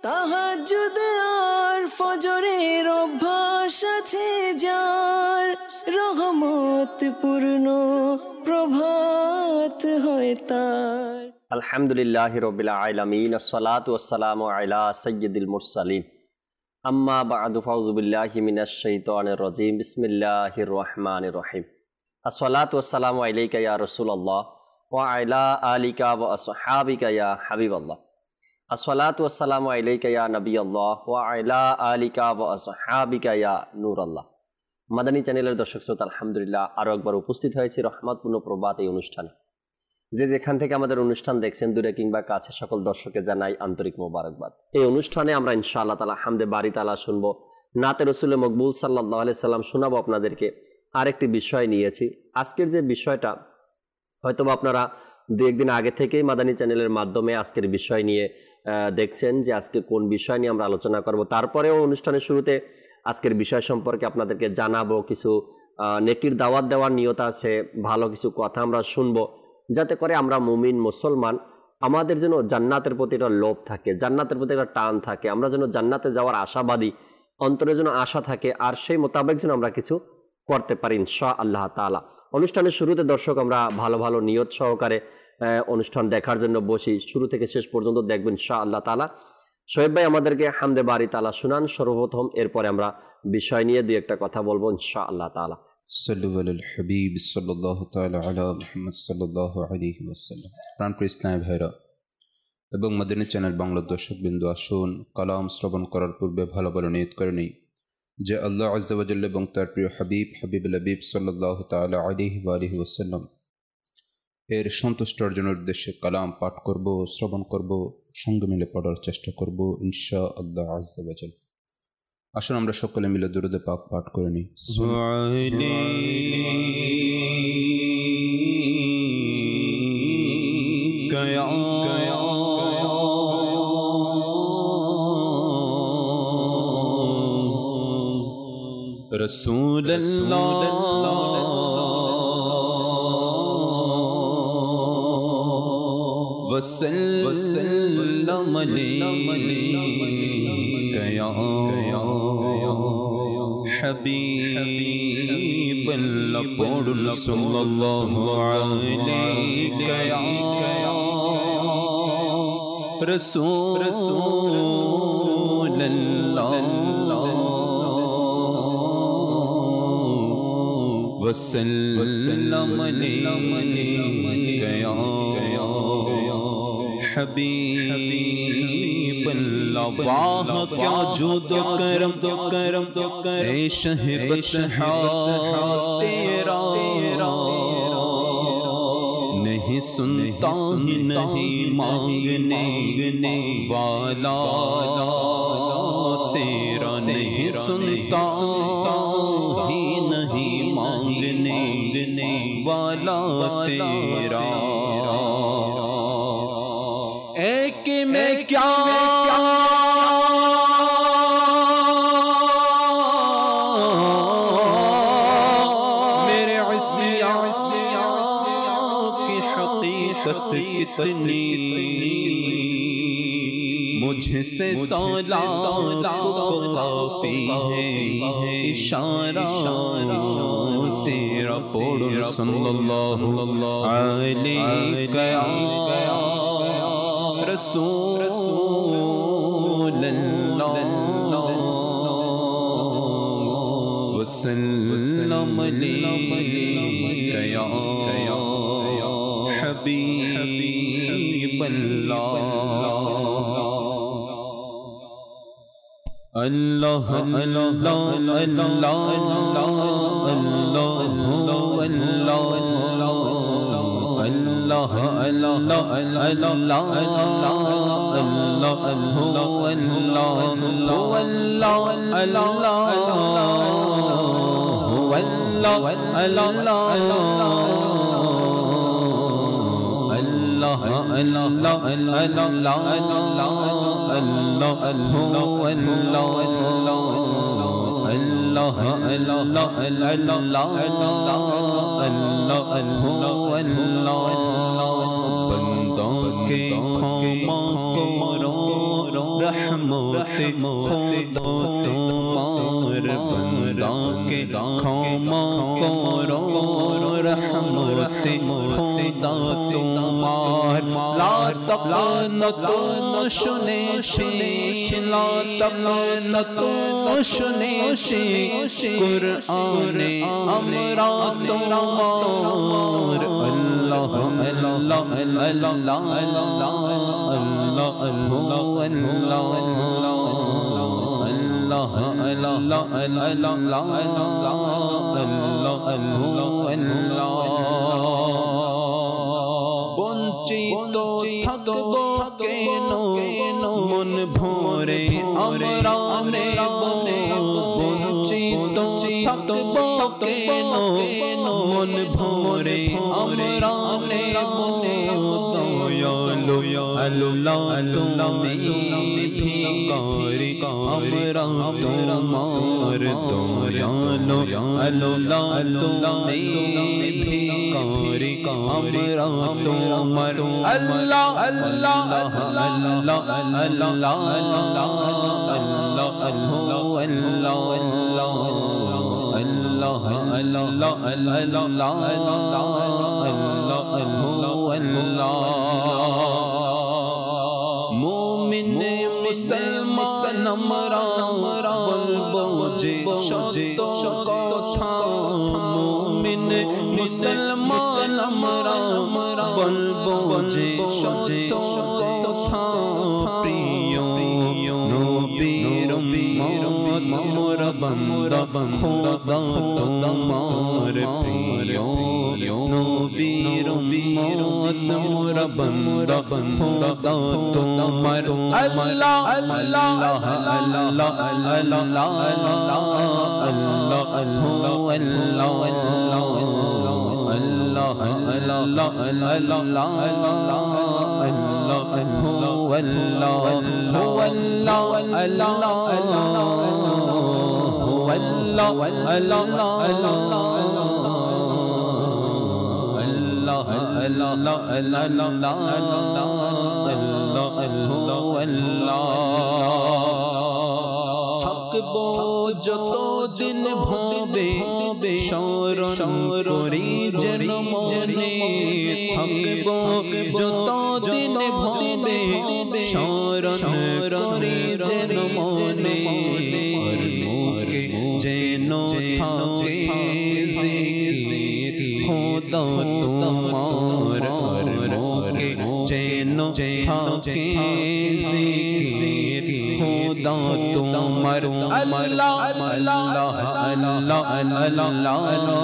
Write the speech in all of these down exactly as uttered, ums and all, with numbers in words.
তাহাজ্জুদ আর ফজরের অভ্যাস আছে যার, রহমত পূর্ণ প্রভাত হয় তার। আলহামদুলিল্লাহি রাব্বিল আলামিন, আসসালাতু ওয়াসসালামু আলা সাইয়্যিদিল মুরসালিন, আম্মা বা'দু, ফাউযু বিল্লাহি মিনাশ শাইতানির রাজীম, বিসমিল্লাহির রহমানির রহিম। আসসালাতু ওয়াসসালামু আলাইকা ইয়া রাসূলুল্লাহ ওয়া আলা আলিকা ওয়া আসহাবিকা ইয়া হাবিবাল্লাহ। আসসালাতু ওয়াসসালামু আলাইকা ইয়া নবিয়াল্লাহ ওয়া আলা আলিকা ওয়া আসহাবিকা ইয়া নূরাল্লাহ। মাদানী চ্যানেলের দর্শক শ্রোতা, আলহামদুলিল্লাহ আরও একবার উপস্থিত হয়েছি রহমতপূর্ণ প্রভাত এই অনুষ্ঠানে। যে যেখান থেকে আমাদের অনুষ্ঠান দেখছেন, দূরে কিংবা কাছে, সকল দর্শককে জানাই আন্তরিক মোবারকবাদ। এই অনুষ্ঠানে আমরা ইনশাআল্লাহ তাআলা হামদে বারি তাআলা শুনবো, নাতে রসুলে মকবুল সাল্লাল্লাহু আলাইহি সাল্লাম শোনাবো আপনাদেরকে। আরেকটি বিষয় নিয়েছি। আজকের যে বিষয়টা হয়তোবা আপনারা দু একদিন আগে থেকেই মাদানী চ্যানেলের মাধ্যমে আজকের বিষয় নিয়ে দেখছেন যে আজকে কোন বিষয় নিয়ে আমরা আলোচনা করব। তারপরেও অনুষ্ঠানের শুরুতে আজকের বিষয় সম্পর্কে আপনাদেরকে জানাবো, কিছু নেকির দাওয়াত দেওয়ার নিয়ত আছে, ভালো কিছু কথা আমরা শুনবো, যাতে করে আমরা মুমিন মুসলমান আমাদের যেন জান্নাতের প্রতি একটা লোভ থাকে, জান্নাতের প্রতি একটা টান থাকে, আমরা যেন জান্নাতে যাওয়ার আশাবাদী, অন্তরে যেন আশা থাকে, আর সেই মোতাবেক যেন আমরা কিছু করতে পারি ইনশাআল্লাহ তাআলা। অনুষ্ঠানের শুরুতে দর্শক আমরা ভালো ভালো নিয়ত সহকারে অনুষ্ঠান দেখার জন্য বসি, শুরু থেকে শেষ পর্যন্ত দেখবেন ইনশাআল্লাহ তাআলা। শোয়েব ভাই আমাদেরকে হামদে বারি তাআলা শুনান সর্বপ্রথম, এরপরে আমরা বিষয় নিয়ে দুই একটা কথা বলবো ইনশাআল্লাহ তাআলা। সাল্লু আলাল হাবিব সাল্লাল্লাহু তাআলা আলা মুহাম্মদ সাল্লাল্লাহু আলাইহি ওয়াসাল্লাম। প্রাণপ্রিয় ইসলামী ভাইরা এবং মাদানী চ্যানেল বাংলার দর্শকবৃন্দ, আসুন কালাম শ্রবণ করার পূর্বে ভালো ভালো নিয়ত করে নিই যে আল্লাহ আযজা ওয়া জাল্লা এবং তার প্রিয় হাবিব হাবিবুল হাবিব সাল্লাল্লাহু তাআলা আলাইহি ওয়া আলিহি ওয়াসাল্লাম এর সন্তুষ্ট অর্জনের উদ্দেশ্যে কালাম পাঠ করব, শ্রবণ করব, সঙ্গে মিলে পড়ার চেষ্টা করব ইনশাআল্লাহ আযজা ওয়া জাল্লা। আসুন আমরা সকলে মিলে দুরূদ পাক পাঠ করে নিই। রাসূলুল্লাহ وسلم عليك يا حبيب الله صلى الله عليك يا رسول الله وسلم عليك يا حبیب اللہ۔ واہ کیا جود و کرم دو کرم دو کرم اے شہبت تیرا، نہیں سنتا ہی نہیں مانگنے والا تیرا، نہیں سنتا ہی نہیں مانگنے والا تیرا۔ ایک میں کیا میرے عصیان کی حقیقت کتنی، مجھ سے سولاد کو کافی ہے اشارہ تیرا۔ پڑھ صلی اللہ علیہ رسول اللہ وسلم علیک یا حبیب اللہ۔ اللہ اللہ اللہ اللہ اللہ اللہ بندوں کے کھوما کو رحم रहमते खुदा तुम्हार बंदा के क्षमा करो रहमते खुदा तुम्हार ला तक़नतु শুনেছি লা তक़নতু শুনেছি কুরআনে আমরা তোমার আল্লাহ আল্লাহ আল্লাহ আল্লাহ আল্লাহ বঞ্চিত থাকব কেন মন ভরে আমরা নেব বঞ্চিত থাকব কেন মন ভরে আমরা নেব দয়ালু আল্লাহ তুমি ভিখারি আমরা তোমার দয়ালু আল্লাহ তুমি ভিখারি আমরা তোমার আল্লাহ আল্লাহ আল্লাহ আল্লাহ আল্লাহ মুমিন মুসলমান আমরা বলবো যে সত্য কথা মুমিন মুসলমান আমরা বলবো যে সত্য কথা প্রিয় নবীর উম্মত মোর বান্দা খোদা তোমার প্রিয় নবীর উম্মত মোর বান্দা খোদা তোমার আল্লাহ আল্লাহ আল্লাহ আল্লাহ থাকবো যতদিন ভবে শরণ করি যেন মনে থাকবো যতদিন ভবে শরণ করি যেন মনে মুখে যেন থাকে জিকির খোদা তোমার মুখে যেন থাকে জিকির খোদা তোমার আল্লাহ আল্লাহ আল্লাহ আল্লাহ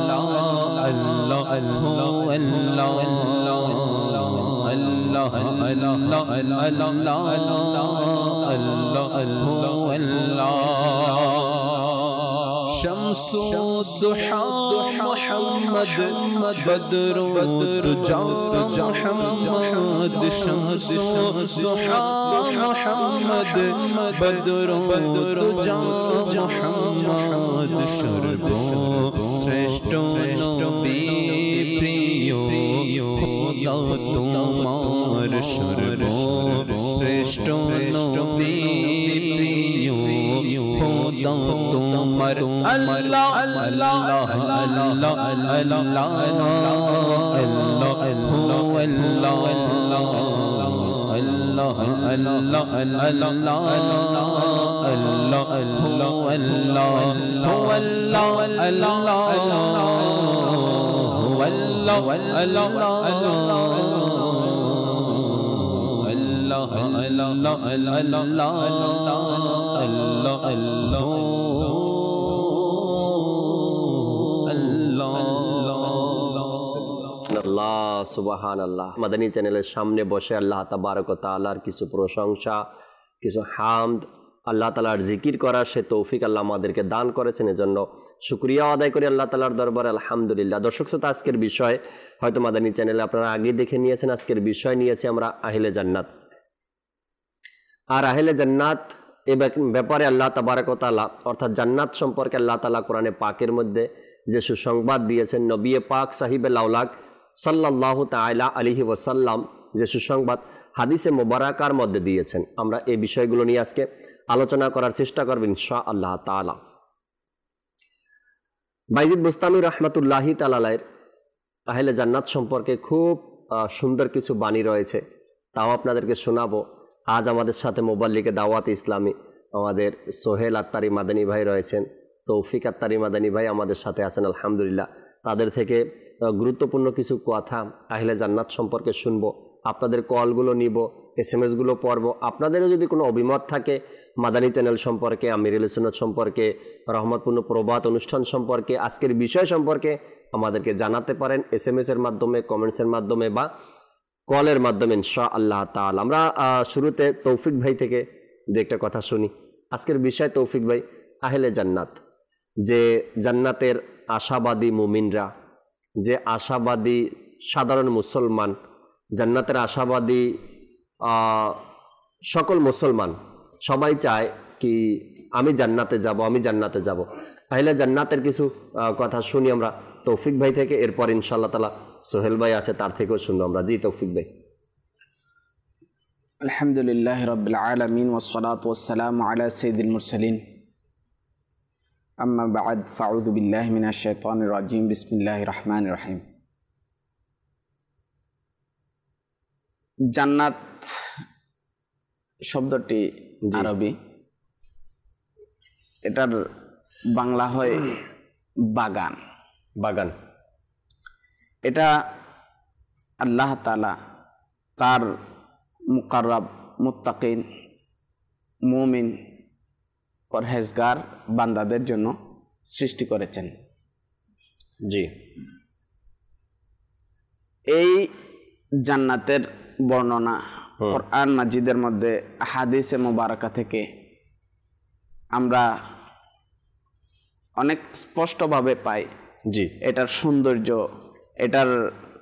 شمس الضحى محمد بدر الدجى محمد شمس الضحى محمد بدر الدجى محمد شربو শ্রেষ্ঠ নবী প্রিয় খোদা তোমার সর্ব শ্রেষ্ঠ নবী প্রিয় খোদা তোমার আল্লাহ আল্লাহ আল্লাহ আল্লাহ আল্লাহ সুবহানাল্লাহ। মাদানী চ্যানেলের সামনে বসে আল্লাহ তাবারক ওয়া তাআলার কিছু প্রশংসা, কিছু হামদ, আল্লাহ তাআলার জিকির করার সে তৌফিক আল্লাহ আমাদেরকে দান করেছেন, এজন্য শুকরিয়া আদায় করি আল্লাহ তাআলার দরবারে আলহামদুলিল্লাহ। দর্শক শ্রোতা, আজকের বিষয় হয়তো মাদানী চ্যানেলে আপনারা আগে দেখে নিয়েছেন। আজকের বিষয় নিয়েছি আমরা আহলে জান্নাত। আর আহলে জান্নাত এ ব্যাপারে আল্লাহ তাবারক ওয়া তাআলা অর্থাৎ জান্নাত সম্পর্কে আল্লাহ তাআলা কোরআনে পাকের মধ্যে যে সুসংবাদ দিয়েছেন, নবী পাক সাহিবে লাউলাক সাল্লাল্লাহু তাআলা আলাইহি ওয়াসাল্লাম যে সুসংবাদ হাদিসে মোবারাকার মধ্যে দিয়েছেন। আমরা এই বিষয়গুলো নিয়ে আজকে আলোচনা করার চেষ্টা করব ইনশাআল্লাহ তাআলা। বাইজিদ বুস্তামি রহমাতুল্লাহি তাআলার আহলে জান্নাত সম্পর্কে খুব সুন্দর কিছু বাণী রয়েছে, তাও আপনাদেরকে শোনাবো। আজ আমাদের সাথে মোবাল্লিকে দাওয়াত ইসলামী আমাদের সোহেল আত্তারি মাদানী ভাই রয়েছেন, তৌফিক আত্তারি মাদানী ভাই আমাদের সাথে আছেন আলহামদুলিল্লাহ। তাদের থেকে গুরুত্বপূর্ণ কিছু কথা আহলে জান্নাত সম্পর্কে শুনবো, আপনাদের কলগুলো নিব, এস এম এসগুলো পড়ব। আপনাদেরও যদি কোনো অভিমত থাকে মাদানী চ্যানেল সম্পর্কে, আমিরুল সুন্নাত সম্পর্কে, রহমতপূর্ণ প্রভাত অনুষ্ঠান সম্পর্কে, আজকের বিষয় সম্পর্কে আমাদেরকে জানাতে পারেন এস এম এস এর মাধ্যমে, কমেন্টসের মাধ্যমে বা কলের মাধ্যমে ইনশাআল্লাহ তাআলা। আমরা শুরুতে তৌফিক ভাই থেকে যে একটা কথা শুনি। আজকের বিষয় তৌফিক ভাই, আহলে জান্নাত, যে জান্নাতের আশাবাদী মুমিনরা, যে আশাবাদী সাধারণ মুসলমান, জান্নাতের আশাবাদী সকল মুসলমান সবাই চায় কি আমি জান্নাতে যাব, আমি জান্নাতে যাব। আহলে জান্নাতের কিছু কথা শুনি আমরা তৌফিক ভাই থেকে, এরপর ইনশাআল্লাহ তাআলা সোহেল ভাই আছে তার থেকেও শুনবো আমরা। জি তৌফিক ভাই। আলহামদুলিল্লাহি রাব্বিল আলামিন ওয়াস সালাতু ওয়াস সালামু আলা সাইয়্যিদিল মুরসালিন, আম্মা বা'দ, ফাউযু বিল্লাহি মিনাশ শাইতানির রাজিম, বিসমিল্লাহির রহমানির রহিম। জান্নাত শব্দটি আরবি, এটার বাংলা হয় বাগান। বাগান এটা আল্লাহ তাআলা তার মুকাররাব, মুত্তাকিন, মুমিন, পরহেজগার বান্দাদের জন্য সৃষ্টি করেছেন। জি, এই জান্নাতের বর্ণনা কোরআন মাজিদের মধ্যে, হাদিসে মুবারাকা থেকে আমরা অনেক স্পষ্টভাবে পাই। জি, এটার সৌন্দর্য, এটার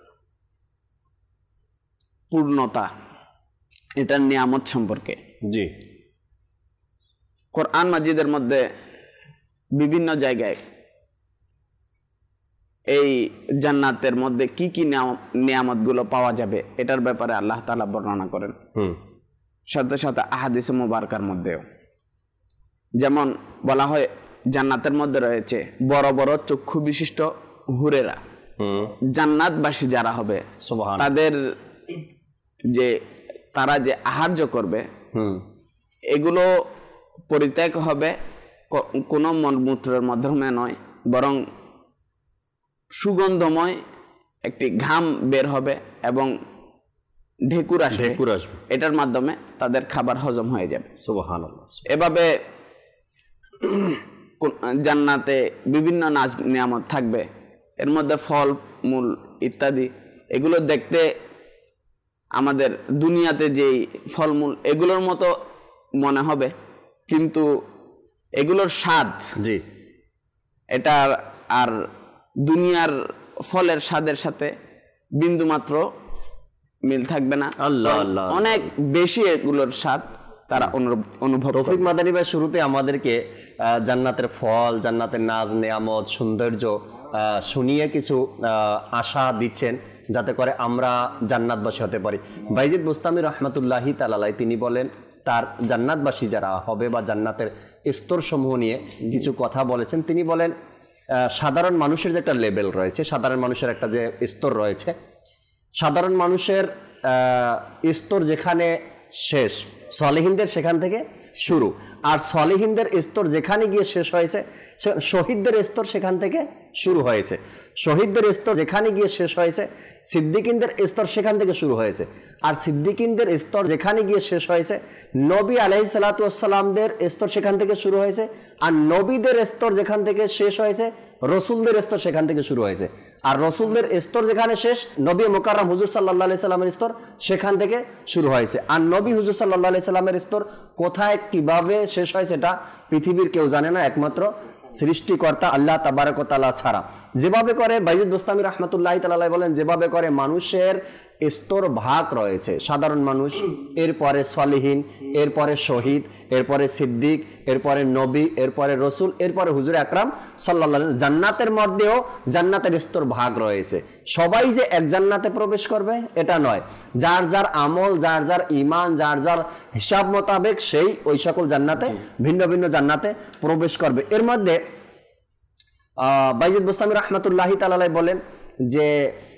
পূর্ণতা, এটার নিয়ামত সম্পর্কে। জি, কোরআন মাজিদের মধ্যে বিভিন্ন জায়গায় এই জান্নাতের মধ্যে কি কি নিয়ামতগুলো পাওয়া যাবে এটার ব্যাপারে আল্লাহ তাআলা বর্ণনা করেন, সাথে সাথে আহাদিসে মুবারকার মধ্যেও। যেমন বলা হয় জান্নাতের মধ্যে রয়েছে বড় বড় চক্ষু বিশিষ্ট হুরেরা। জান্নাতবাসী যারা হবে তাদের যে তারা যে আহার্য করবে এগুলো পরিত্যাগ হবে কোনো মলমূত্রের মাধ্যমে নয়, বরং সুগন্ধময় একটি ঘাম বের হবে এবং ঢেকুর আসবে, এটার মাধ্যমে তাদের খাবার হজম হয়ে যাবে। সুবহানাল্লাহ। এভাবে জান্নাতে বিভিন্ন নাজ নিয়ামত থাকবে, এর মধ্যে ফল মূল ইত্যাদি। এগুলো দেখতে আমাদের দুনিয়াতে যেই ফলমূল এগুলোর মতো মনে হবে, কিন্তু এগুলোর স্বাদ, জি, এটা আর দুনিয়ার ফলের স্বাদের সাথে বিন্দুমাত্র মিল থাকবে না। আল্লাহ আল্লাহ, অনেক বেশি এগুলোর স্বাদ তারা অনুভব। তৌফিক মাদানী ভাই শুরুতে আমাদেরকে জান্নাতের ফল, জান্নাতের নাজ নেয়ামত, সৌন্দর্য শুনিয়ে কিছু আশা দিচ্ছেন যাতে করে আমরা জান্নাতবাসী হতে পারি। বাইজিদ বুস্তামি রহমাতুল্লাহি তাআলা তিনি বলেন তার জান্নাতবাসী যারা হবে বা জান্নাতের স্তর সমূহ নিয়ে কিছু কথা বলেছেন। তিনি বলেন সাধারণ মানুষের যে একটা লেভেল রয়েছে, সাধারণ মানুষের একটা যে স্তর রয়েছে, সাধারণ মানুষের স্তর যেখানে শেষ, সলিহিনদের সেখান থেকে শুরু, আর সলিহিনদের স্তর যেখানে গিয়ে শেষ হয়েছে শহীদদের স্তর সেখান থেকে শুরু হয়েছে। শহীদদের স্তর যেখানে গিয়ে শেষ হয়েছে সিদ্দিকিনদের স্তর সেখান থেকে শুরু হয়েছে, আর সিদ্দিকিনদের স্তর যেখানে গিয়ে শেষ হয়েছে নবী আলাইহিস সালাতু ওয়াস সালামদের স্তর সেখান থেকে শুরু হয়েছে, আর নবীদের স্তর যেখান থেকে শেষ হয়েছে রসুলদের স্তর সেখান থেকে শুরু হয়েছে, আর রসুলদের স্তর যেখানে শেষ নবী মুকাররম হুজুর সাল্লাল্লাহু আলাইহি সাল্লামের স্তর সেখান থেকে শুরু হয়েছে। আর নবী হুজুর সাল্লাল্লাহু আলাইহি সাল্লামের স্তর কোথায় কিভাবে শেষ হয় সেটা পৃথিবীর কেউ জানে না, একমাত্র সৃষ্টিকর্তা আল্লাহ তাবারক ওয়া তাআলা ছাড়া। যেভাবে করে বাইজিদ বুস্তামি রাহমাতুল্লাহি তাআলা বলেন, যেভাবে করে মানুষের স্তর ভাগ রয়েছে। সাধারণ মানুষ, এরপরে সলিহীন, এরপরে শহীদ, এরপরে সিদ্দিক, এরপরে নবী, এরপরে রসুল, এরপরে হুজুর আকরাম সাল্লাল্লাহু আলাইহি ওয়াসাল্লাম। জান্নাতের মধ্যেও জান্নাতের স্তর ভাগ রয়েছে। সবাই যে এক জান্নাতে প্রবেশ করবে এটা নয়, যার যার আমল, যার যার ঈমান, যার যার হিসাব মোতাবেক সেই ওই সকল জান্নাতে ভিন্ন ভিন্ন জান্নাতে প্রবেশ করবে। এর মধ্যে আহ বাইজিদ বুস্তামি রাহমাতুল্লাহি তাআলা বলেন যে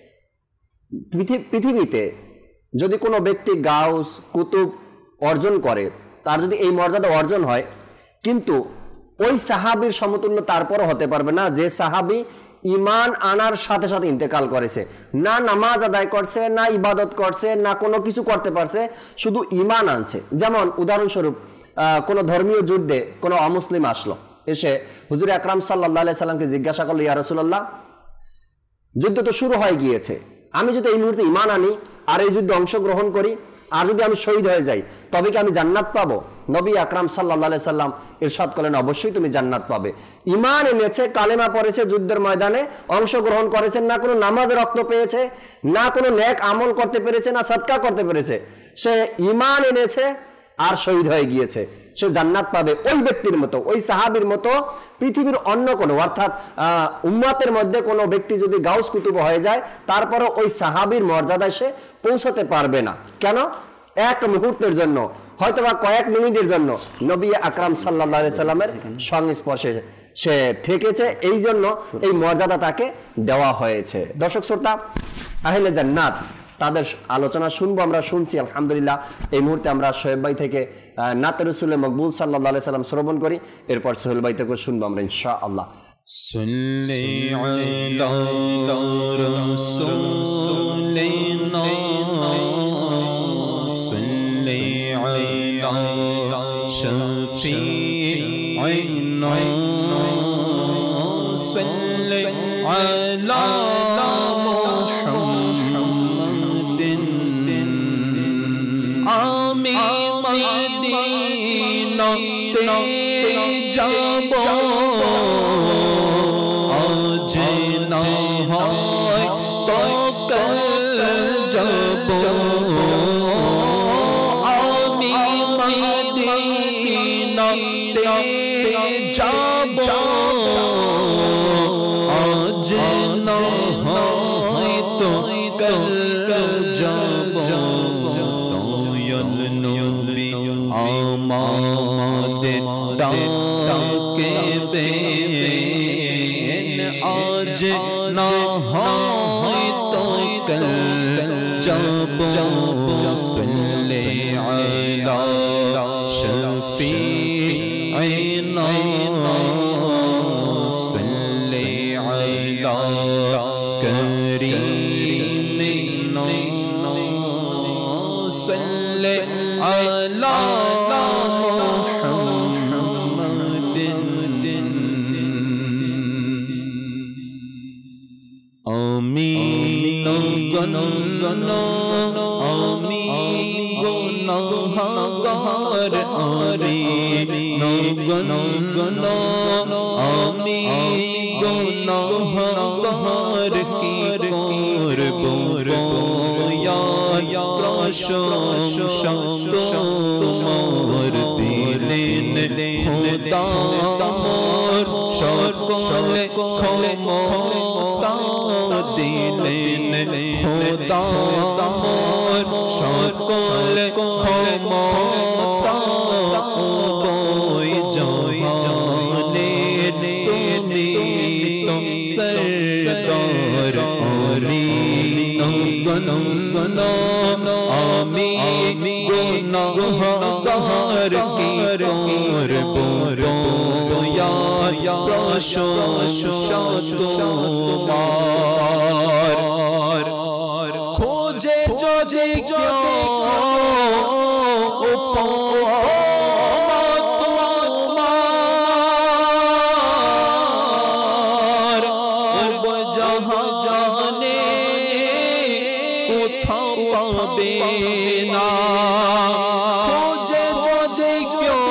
পৃথিবীতে যদি কোনো ব্যক্তি গাউস কুতুব অর্জন করে, তার যদি এই মর্যাদা অর্জন হয়, কিন্তু ওই সাহাবীর সমতুল্য তারপরও হতে পারবে না যে সাহাবী ঈমান আনার সাথে সাথে ইন্তেকাল করেছে, না নামাজ আদায় করছে, না ইবাদত করছে, না কোনো কিছু করতে পারছে, শুধু ঈমান আনছে। যেমন উদাহরণস্বরূপ কোনো ধর্মীয় যুদ্ধে কোনো অমুসলিম আসলো, এসে হুজুর আকরাম সাল্লাল্লাহু আলাইহি সাল্লামকে জিজ্ঞাসা করলো, ইয়া রাসূলুল্লাহ, যুদ্ধ তো শুরু হয়ে গিয়েছে, আমি যদি এই মুহূর্তে ঈমান আনি আর এই যুদ্ধে অংশগ্রহণ করি আর যদি আমি শহীদ হয়ে যাই তবে কি আমি জান্নাত পাবো? নবী আকরাম সাল্লাল্লাহু আলাইহি সাল্লাম ইরশাদ করলেন, অবশ্যই তুমি জান্নাত পাবে। ঈমান এনেছে, কালেমা পড়েছে, যুদ্ধের ময়দানে অংশগ্রহণ করেছে, না কোনো নামাজ রক্ত পেয়েছে, না কোনো নেক আমল করতে পেরেছে, না সাদকা করতে পেরেছে, সে ঈমান এনেছে আর শহীদ হয়ে গিয়েছে, সে জান্নাত পাবে। ওই ব্যক্তির মতো, ওই সাহাবীর মতো পৃথিবীর অন্য কোনো, অর্থাৎ উম্মতের মধ্যে কোনো ব্যক্তি যদি গাউস কুতুব হয়ে যায় তারপরে ওই সাহাবীর মর্যাদায় সে পৌঁছাতে পারবে না। কেন? এক মুহূর্তের জন্য, হয়তো বা কয়েক মিনিটের জন্য নবী আকরাম সাল্লাল্লাহু আলাইহি সাল্লামের সংস্পর্শে সে থেকেছে, এই জন্য এই মর্যাদা তাকে দেওয়া হয়েছে। দর্শক শ্রোতা, আহলে জান্নাত তাদের আলোচনা শুনবো, আমরা শুনছি আলহামদুলিল্লাহ। এই মুহূর্তে আমরা সোহেব ভাই থেকে নাতে রাসূলে মকবুল সাল্লাল্লাহু আলাইহি সাল্লাম শ্রবণ করি, এরপর সোহেল ভাই থেকে শুনবো আমরা ইনশাআল্লাহ। সাল্লি আলা রাসূলিনা সাল্লি আলা শাফিঈনা সাল্লি আলা যাব আজ না হয় তো কাল যাব, আমি মদিনাতে যাব আজ না হয় তো কাল যাব। দয়াল নবী আমাদের ডাকে বেন আজ না হয় তো কাল যাব। সাল্লি আলা শাফিঈনা সাল্লি আলা কারীমিনা সাল্লি আলা আমি গণ গণ আমি গুনাহগার আরে গণ গণ আমি গুনাহগার কি করব ইয়া প্রশংসা তোমার দিলেন খোদা মোর সকল ক্ষমতা দিলেন খোদা মোর সকল ক্ষমতা ওই জাহানে তুমি তো সরদার আলী গণ গণ আমি গুনাহগার কি করব ইয়া প্রশংসা তোমার খোঁজে যদি কেউ তোমার জাহানে কোথাও পাবে না। খোঁজে যদি কেউ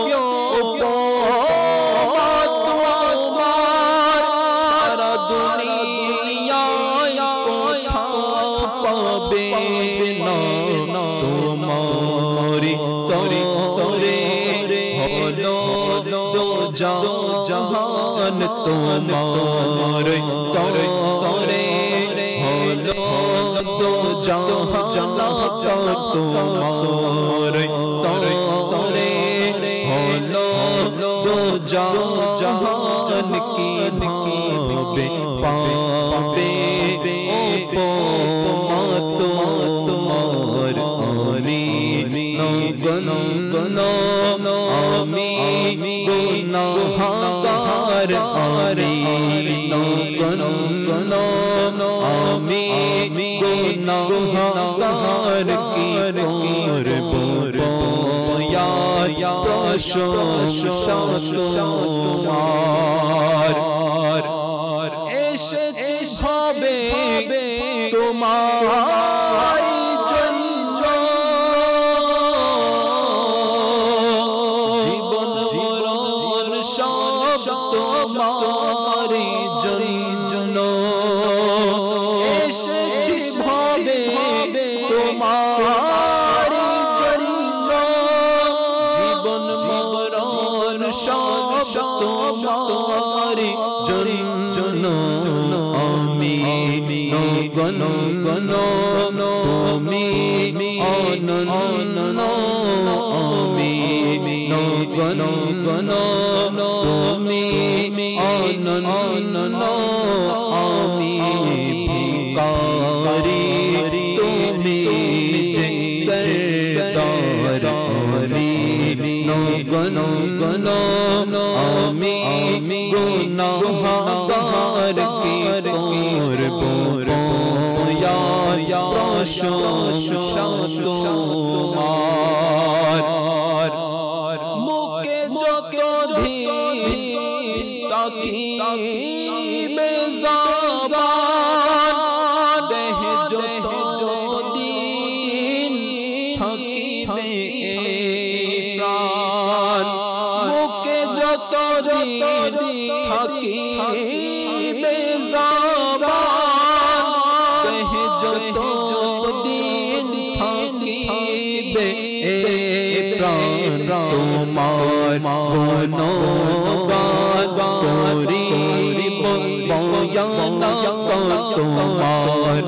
তোমার সারা দুনিয়ায় কোথাও পাবে दो जहान तुम्हारे तोरे तोरे होलो दो जहान तुम्हारे तोरे तोरे होलो दो जहान की भावे पावे ओ तुम्हार आनी गन गनो आमी गुनाहगार आनी गन गनो आमी गुनाहगार की ओर बोर या या प्रशंसा तुम्हार एसेछि भावे तुम्हारी जीवन जीवन सब तुम्हारी जन एसेछि भावे तुम्हारी जीवन जीवन सब तुम्हारी जन आमी गन गन तुमी आनंद आमी गन गन तुमी आनंद आमी भिकारी तुमी सरदार आमी गन गन आमी गुनाहगार की ओर बोर या या प्रशंसा तुम्हार मुके যত দিন তাকিবে জাবান দেহ যত দিন থাকিবে প্রাণ মুকে যত দিন থাকিবে জাবান দেহ যত দিন থাকিবে প্রাণ তোমার গুণগান করিব বয়ান তোমার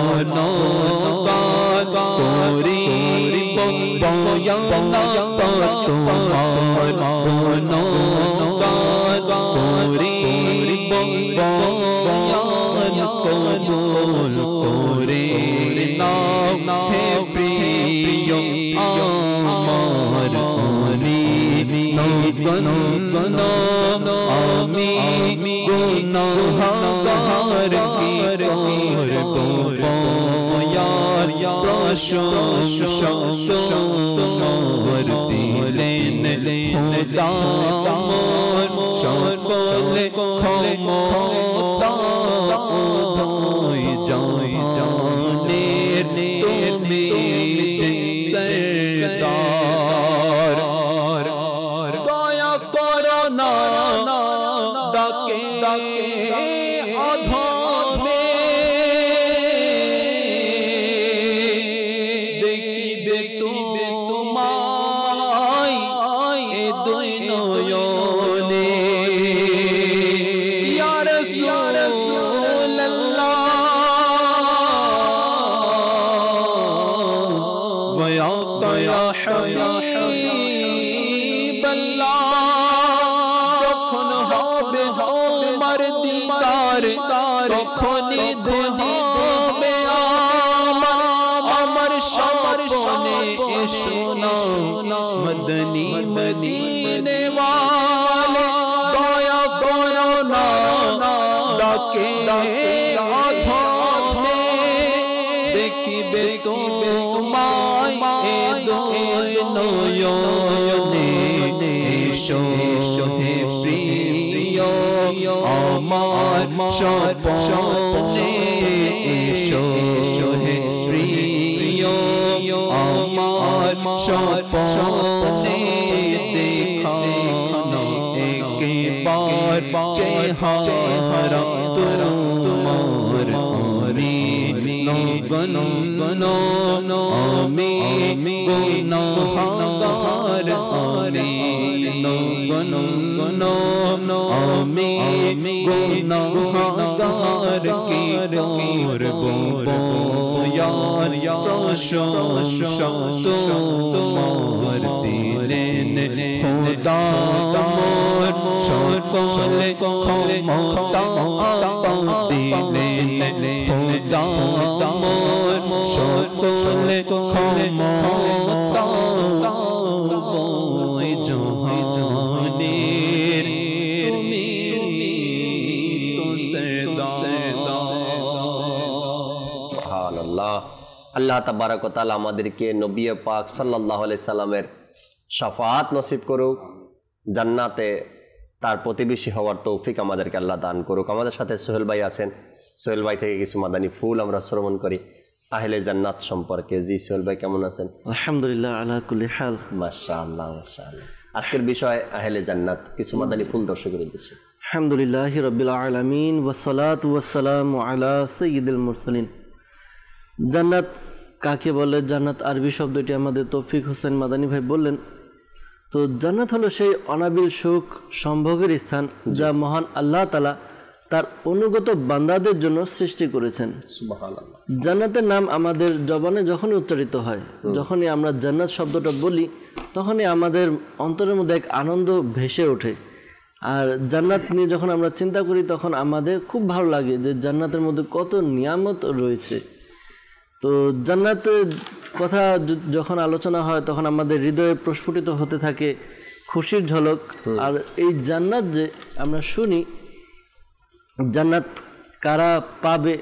গুণগান করিব বয়ান তোমার গুণগান করিব বয়ান কবুল করে নাও হে প্রিয় আমার গন গন আমি গুনাহগার কি ওর बोर यार प्रशंसा তোমার দিলেন খোদা মোর সকলে ক্ষমতা উভয় জাহানের তুমি যে সরদার দয়া করো না ডাকে অধমে দেখিবে তুমি তোমায় এ দুই নয়নে ইয়া রাসূলুল্লাহ ওয়া ইয়া হাবিবাল্লাহ যখন হবে তোমার দিদার তখনই দেবে আমার স্বপ্নে এসো না মদনী মদিনে ওয়ালে দয়া করো না ডাকে অধমে দেখিবে তোমায় এ দুই নয়নে এসো হে প্রিয় আমার স্বপ্নে এসো হে প্রিয় আমার স্বপ্নে দেখানো একবার চেহারা তোমার গন গন আমি গুনাহগার আমি গুনাহগার কি করব বয়ান প্রশংসা তোমার দিলেন খোদা মোর সকল ক্ষমতা দিলেন খোদা মোর সকল ক্ষমতা জাহানের তুমি তো সুবহানাল্লাহ। আল্লাহ তাবারক ওয়া তাআলা আমাদেরকে নবী পাক সাল্লাল্লাহু আলাইহি সাল্লামের শাফাআত নসিব করুক, জান্নাতে তার প্রতিবেশী হওয়ার তৌফিক আমাদেরকে আল্লাহ দান করুক। আমাদের সাথে সোহেল ভাই আছেন, সোহেল ভাই থেকে কিছু মাদানী ফুল আমরা শ্রবণ করি আহলে জান্নাত সম্পর্কে। জি সোহেল ভাই কেমন আছেন? আলহামদুলিল্লাহ আলা কুল্লি হাল। মাশাআল্লাহ মাশাআল্লাহ। আজকের বিষয় আহলে জান্নাত, কিছু মাদানী ফুল দর্শকের উদ্দেশ্যে। আলহামদুলিল্লাহি রাব্বিল আলামিন ওয়াসসালাতু ওয়াসসালামু আলা সাইয়্যিদিল মুরসালিন। জান্নাত কাকে বলে? জান্নাত আরবি শব্দটি আমাদের তৌফিক হোসেন মাদানী ভাই বললেন। তো জান্নাত হলো সেই অনাবিল সুখ সম্ভোগের স্থান যা মহান আল্লাহ তাআলা তার অনুগত বান্দাদের জন্য সৃষ্টি করেছেন। সুবহানাল্লাহ। জান্নাতের নাম আমাদের জবানে যখনই উচ্চারিত হয়, যখনই আমরা জান্নাত শব্দটা বলি, তখনই আমাদের অন্তরের মধ্যে এক আনন্দ ভেসে ওঠে। আর জান্নাত নিয়ে যখন আমরা চিন্তা করি তখন আমাদের খুব ভালো লাগে যে জান্নাতের মধ্যে কত নিয়ামত রয়েছে। তো জান্নাতের কথা যখন আলোচনা হয় তখন আমাদের হৃদয়ে প্রস্ফুটিত হতে থাকে খুশির ঝলক। আর এই জান্নাত যে আমরা শুনি, জান্নাত কারা পাবে,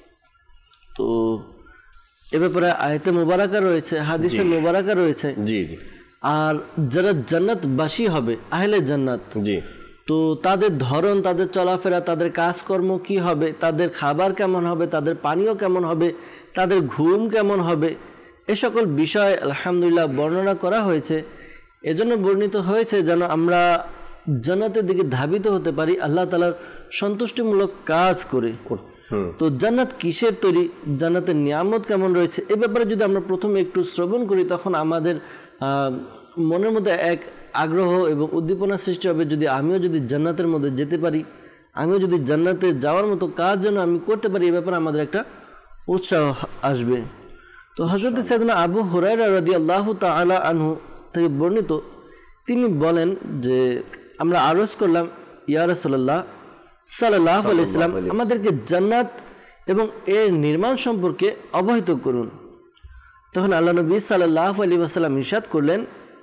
তো এ ব্যাপারে আয়াতে মুবারাকা রয়েছে, হাদিসে মুবারাকা রয়েছে। জি জি। আর যারা জান্নাতবাসী হবে, আহলে জান্নাত, জি, তো তাদের ধরন, তাদের চলাফেরা, তাদের কাজকর্ম কি হবে, তাদের খাবার কেমন হবে, তাদের পানীয় কেমন হবে, তাদের ঘুম কেমন হবে, এ সকল বিষয় আলহামদুলিল্লাহ বর্ণনা করা হয়েছে। এজন্য বর্ণিত হয়েছে যেন আমরা জান্নাতের দিকে ধাবিত হতে পারি আল্লাহ তাআলার সন্তুষ্টিমূলক কাজ করে। তো জান্নাত কিসের তৈরি, জান্নাতের নিয়ামত কেমন রয়েছে, এ ব্যাপারে যদি আমরা প্রথমে একটু শ্রবণ করি তখন আমাদের মনের মধ্যে এক আগ্রহ এবং উদ্দীপনা সৃষ্টি হবে। যদি আমিও যদি জান্নাতের মধ্যে যেতে পারি, আমিও যদি জান্নাতে যাওয়ার মতো কাজ যেন আমি করতে পারি, এ ব্যাপারে আমাদের একটা উৎসাহ আসবে। তো হযরত সাইয়েদনা আবু হুরায়রা রাদিয়াল্লাহু তাআলা আনহু থেকে বর্ণিত, তিনি বলেন যে আমরা আরজ করলাম, ইয়া রাসূলুল্লাহ সাল্লাল্লাহু আলাইহি ওয়াসাল্লাম আমাদেরকে জান্নাত এবং এর নির্মাণ সম্পর্কে অবহিত করুন। তখন আল্লাহ নবী সাল্লাল্লাহু আলাইহি ওয়াসাল্লাম ইরশাদ করলেন,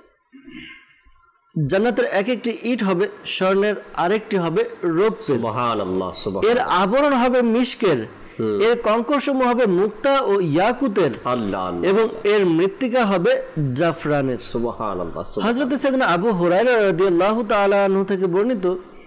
জান্নাতের এক একটি ইট হবে স্বর্ণের, আরেকটি হবে রৌপ্যের। সুবহানাল্লাহ সুবহানাল্লাহ। এর আবরণ হবে মিশকের, এর কঙ্করসমূহ হবে মুক্তা ও ইয়াকুতের, আল্লাহ, এবং এর মৃত্তিকা হবে জাফরানের। সুবহানাল্লাহ। হযরত সাইয়েদনা আবু হুরায়রা রাদিয়াল্লাহু তাআলা আনহু থেকে বর্ণিত,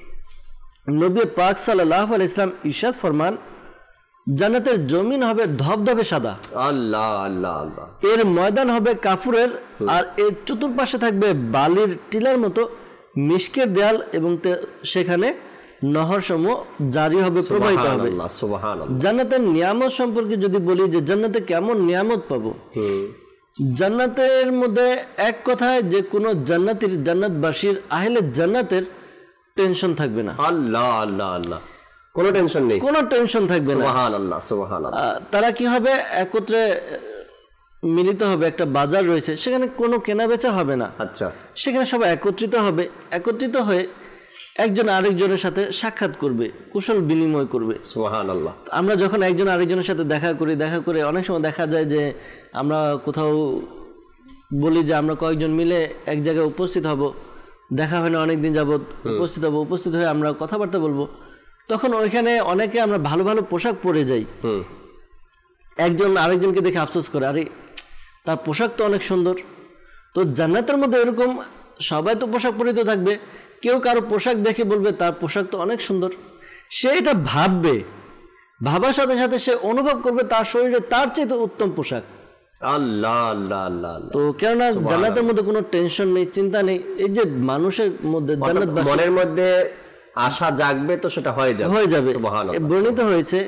নবী পাক সাল্লাল্লাহু আলাইহি ওয়াসাল্লাম ইরশাদ ফরমান, জান্নাতের জমিন হবে ধবধবে সাদা, আল্লাহ আল্লাহ আল্লাহ। এর ময়দান হবে কাফুরের, আর এর চতুর্পাশে থাকবে বালির টিলার মতো মিশকের দেয়াল, এবং সেখানে নহর সমূহ জারি হবে, প্রবাহিত হবে। জান্নাতের নিয়ামত সম্পর্কে যদি বলি যে জান্নাতে কেমন নিয়ামত পাবো, জান্নাতের মধ্যে এক কথায় যে কোনো জান্নাতীর, জান্নাতবাসীর, আহলে জান্নাতের টেনশন থাকবে না। আল্লাহ আল্লাহ আল্লাহ। কোনো টেনশন নেই, কোনো টেনশন থাকবে না। সুবহানাল্লাহ সুবহানাল্লাহ। তারা কি হবে, একত্রে মিলিত হবে, একটা বাজার রয়েছে, সেখানে কোনো কেনা বেচা হবে না। আচ্ছা, সেখানে সবাই একত্রিত হবে, একত্রিত হয়ে একজন আরেকজনের সাথে সাক্ষাৎ করবে, কুশল বিনিময় করবে। সুবহানাল্লাহ। আমরা যখন একজন আরেকজনের সাথে দেখা করি, দেখা করে অনেক সময় দেখা যায় যে আমরা কোথাও বলি যে আমরা কয়েকজন মিলে এক জায়গায় উপস্থিত হব, দেখা হয় না অনেকদিন যাবৎ, উপস্থিত হব, উপস্থিত হয়ে আমরা কথাবার্তা বলবো, তখন ওইখানে অনেকে আমরা ভালো ভালো পোশাক পরে যাই, একজন আরেকজনকে দেখে আফসোস করে, আরে তার পোশাক তো অনেক সুন্দর। তো জান্নাতের মধ্যে এরকম সবাই তো পোশাক পরিহিত থাকবে, কেউ কারো পোশাক দেখে বলবে তার পোশাক তো অনেক সুন্দর, সে এটা ভাববে, ভাবার সাথে সাথে সে অনুভব করবে তার শরীরে তার চেয়ে তো উত্তম পোশাক। আল্লাহ আল্লাহ আল্লাহ। তো কেননা জান্নাতের মধ্যে কোনো টেনশন নেই, চিন্তা নেই। এই যে মানুষের মধ্যে জান্নাত, মনের মধ্যে আশা জাগবে তো সেটা হয়ে যাবে, হয়ে যাবে। বর্ণিত হয়েছে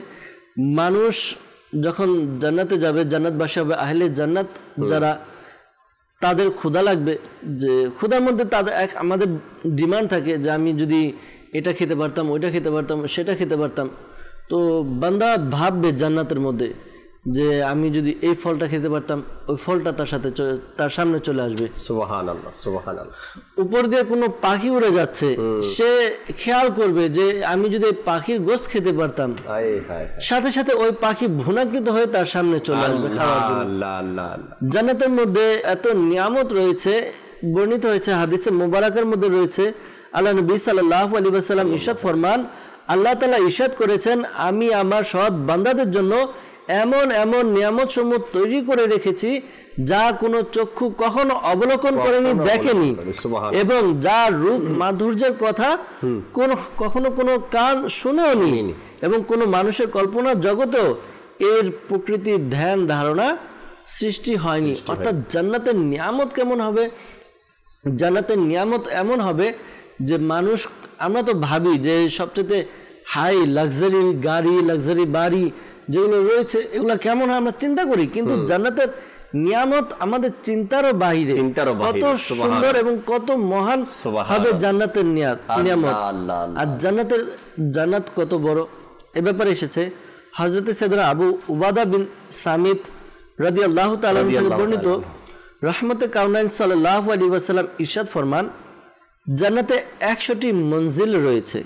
মানুষ যখন জান্নাতে যাবে, জান্নাতবাসী হবে, আহলে জান্নাত যারা, তাদের ক্ষুধা লাগবে, যে ক্ষুধার মধ্যে তাদের এক আমাদের ডিমান্ড থাকে যে আমি যদি এটা খেতে পারতাম, ওইটা খেতে পারতাম, সেটা খেতে পারতাম। তো বান্দা ভাববে জান্নাতের মধ্যে যে আমি যদি এই ফলটা খেতে পারতাম, ওই ফলটা তার সাথে তার সামনে চলে আসবে। সুবহানাল্লাহ, সুবহানাল্লাহ। উপর দিয়ে কোনো পাখি উড়ে যাচ্ছে, সে খেয়াল করবে যে আমি যদি পাখির গোশত খেতে পারতাম, সাথে সাথে ওই পাখি ভুনাকৃত হয়ে তার সামনে চলে আসবে খাওয়ার জন্য। জান্নাতের মধ্যে এত নিয়ামত রয়েছে, বর্ণিত হয়েছে হাদিসে মুবারাকের মধ্যে রয়েছে, আল্লাহ নবী সাল্লাল্লাহু আলাইহি ওয়াসাল্লাম ইরশাদ ফরমান, আল্লাহ তাআলা ইরশাদ করেছেন, আমি আমার সৎ বান্দাদের জন্য এমন এমন নিয়ামত সমূহ তৈরি করে রেখেছি যা কোনো চক্ষু কখনো অবলোকন করেনি, দেখেনি, এবং যার রূপ মাধুর্যের কথা কোন কখনো কোনো কান শুনেও নি, এবং কোনো মানুষের কল্পনা জগতেও এর প্রকৃতির ধ্যান ধারণা সৃষ্টি হয়নি। অর্থাৎ জান্নাতের নিয়ামত কেমন হবে? জান্নাতের নিয়ামত এমন হবে যে মানুষ, আমরা তো ভাবি যে সবচেয়ে হাই লাক্সারি গাড়ি, লাক্সারি বাড়ি যেগুলো রয়েছে এগুলো কেমন হয় আমরা চিন্তা করি, কিন্তু জান্নাতের নিয়ামত আমাদের চিন্তারও বাইরে। কত সুন্দর এবং কত মহান হবে জান্নাতের নিয়ামত। আর জান্নাতের জান্নাত কত বড় এ ব্যাপারে এসেছে হযরত সাইয়েদনা আবু উবাদা বিন সামিত রাদিয়াল্লাহু তাআলা থেকে বর্ণিত, রহমতে কাউনাইন সাল্লাল্লাহু আলাইহি ওয়াসাল্লাম ইরশাদ ফরমান, জান্নাতে একশোটি মঞ্জিল রয়েছে,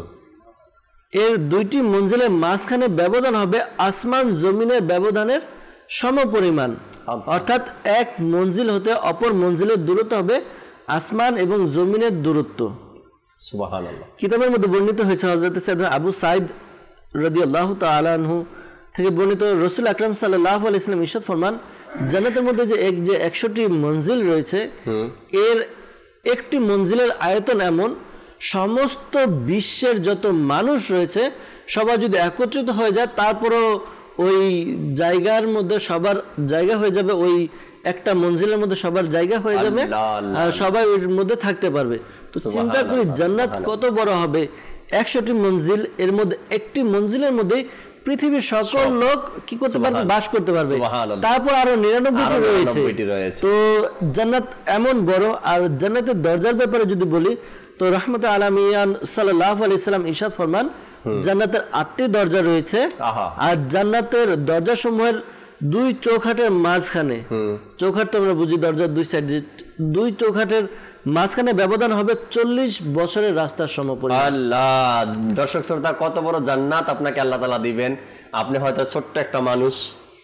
এর দুইটি মঞ্জিলের মাঝখানে ব্যবধান হবে আসমান জমিনের ব্যবধানের সমপরিমাণ। অর্থাৎ এক মঞ্জিল হতে অপর মঞ্জিলের দূরত্ব হবে আসমান এবং জমিনের দূরত্ব। সুবহানাল্লাহ। কিতাবের মধ্যে বর্ণিত হয়েছে হযরত সাইয়েদনা আবু সাঈদ রাদিয়াল্লাহু তাআলা আনহু থেকে বর্ণিত, রাসূল আকরাম সাল্লাল্লাহু আলাইহি ওয়াসাল্লাম ইরশাদ ফরমান, জান্নাতের মধ্যে যে এক যে একশোটি মঞ্জিল রয়েছে, এর একটি মঞ্জিলের আয়তন এমন, সমস্ত বিশ্বের যত মানুষ রয়েছে সবাই যদি একত্রিত হয়ে যায় তারপরও ওই জায়গার মধ্যে সবার জায়গা হয়ে যাবে, ওই একটা মঞ্জিলের মধ্যে সবার জায়গা হয়ে যাবে, আর সবাই ওর মধ্যে থাকতে পারবে। তো চিন্তা করি জান্নাত কত বড় হবে। একশোটি মঞ্জিল, এর মধ্যে একটি মঞ্জিলের মধ্যে পৃথিবীর সকল লোক কি করতে পারবে? বাস করতে পারবে। তারপর আরো নিরানব্বইটি রয়েছে। তো জান্নাত এমন বড়। আর জান্নাতের দরজার ব্যাপারে যদি বলি তো রহমতে আলামিয়ান সাল্লাল্লাহু আলাইহি ওয়াসাল্লাম ইরশাদ ফরমান, জান্নাতের আটটি দরজা রয়েছে, আর জান্নাতের দরজা সমূহের দুই চৌখাটের মাঝখানে, চৌখাট তো আমরা বুঝি দরজার দুই সাইড, দুই চৌখাটের মাঝখানে ব্যবধান হবে চল্লিশ বছরের রাস্তার সমপরিমাণ। আল্লাহ, দর্শক শ্রোতা, কত বড় জান্নাত আপনাকে আল্লাহ তাআলা দিবেন। আপনি হয়তো ছোট্ট একটা মানুষ,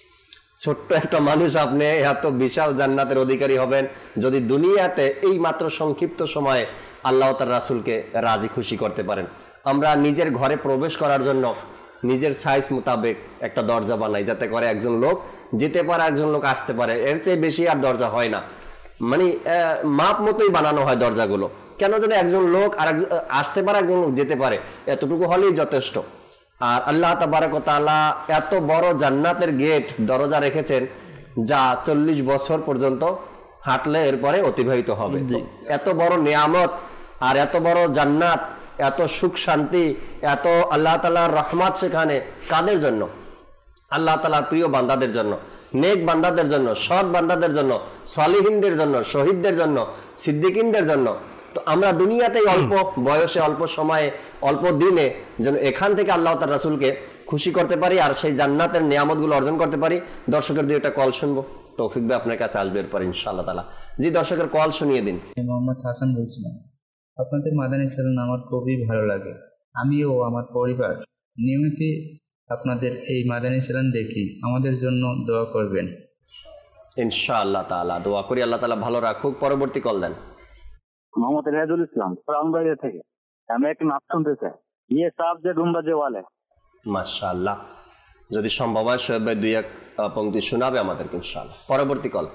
ছোট্ট একটা মানুষ, আপনি এত বিশাল জান্নাতের অধিকারী হবেন যদি দুনিয়াতে এই মাত্র সংক্ষিপ্ত সময়ে আল্লাহ তার রাসূলকে রাজি খুশি করতে পারেন। আমরা নিজের ঘরে প্রবেশ করার জন্য নিজের সাইজ মোতাবেক একটা দরজা বানাই, যাতে করে একজন লোক যেতে পারে, একজন লোক আসতে পারে, এর চেয়ে বেশি আর দরজা হয় না। মানে মাপ মতোই বানানো হয় দরজাগুলো, কেন যেন একজন লোক আর আসতে পারে, একজন লোক যেতে পারে, এতটুকু হলেই যথেষ্ট। আর আল্লাহ তাবারক ওয়া তাআলা এত বড় জান্নাতের গেট, দরজা রেখেছেন যা চল্লিশ বছর পর্যন্ত হাঁটলে এরপরে অতিবাহিত হবে। এত বড় নিয়ামত আর এত বড় জান্নাত, এত সুখ শান্তি, এত আল্লাহ তাআলার রহমত সেখানে কাদের জন্য? আল্লাহ তাআলার প্রিয় বান্দাদের জন্য, নেক বান্দাদের জন্য, সৎ বান্দাদের জন্য, সলিহিনদের জন্য, শহীদদের জন্য, সিদ্দিকিনদের জন্য। তো আমরা দুনিয়াতেই অল্প বয়সে, অল্প সময়ে, অল্প দিনে যেন এখান থেকে আল্লাহ তার রাসূলকে খুশি করতে পারি আর সেই জান্নাতের নিয়ামতগুলো অর্জন করতে পারি। দর্শকের দুই একটা কল শুনবো, তৌফিক ভাই আপনার কাছে আসবে এরপর ইনশাআল্লাহ তাআলা। জি, দর্শকের কল শুনিয়ে দিন। মোহাম্মদ হাসান বলছিলাম, আপনাদের মাদানী চ্যানেল আমার খুবই ভালো লাগে। আমি ও আমার পরিবার নিয়মিত আপনাদের এই মাদানী চ্যানেল দেখি, আমাদের জন্য দোয়া করবেন ইনশাআল্লাহ তাআলা। দোয়া করি আল্লাহ তাআলা ভালো রাখুক। পরবর্তী কল দেন। मोहम्मद रियाजुल इस्लाम रामबाड़ी থেকে আমি একটু নাম শুনতে চাই, ये साहब যে গুম্বাজে वाले। মাশাআল্লাহ, যদি সম্ভব হয় শোয়েব ভাই দুই এক পংক্তি শোনাবে আমাদেরকে ইনশাআল্লাহ। পরবর্তী কল।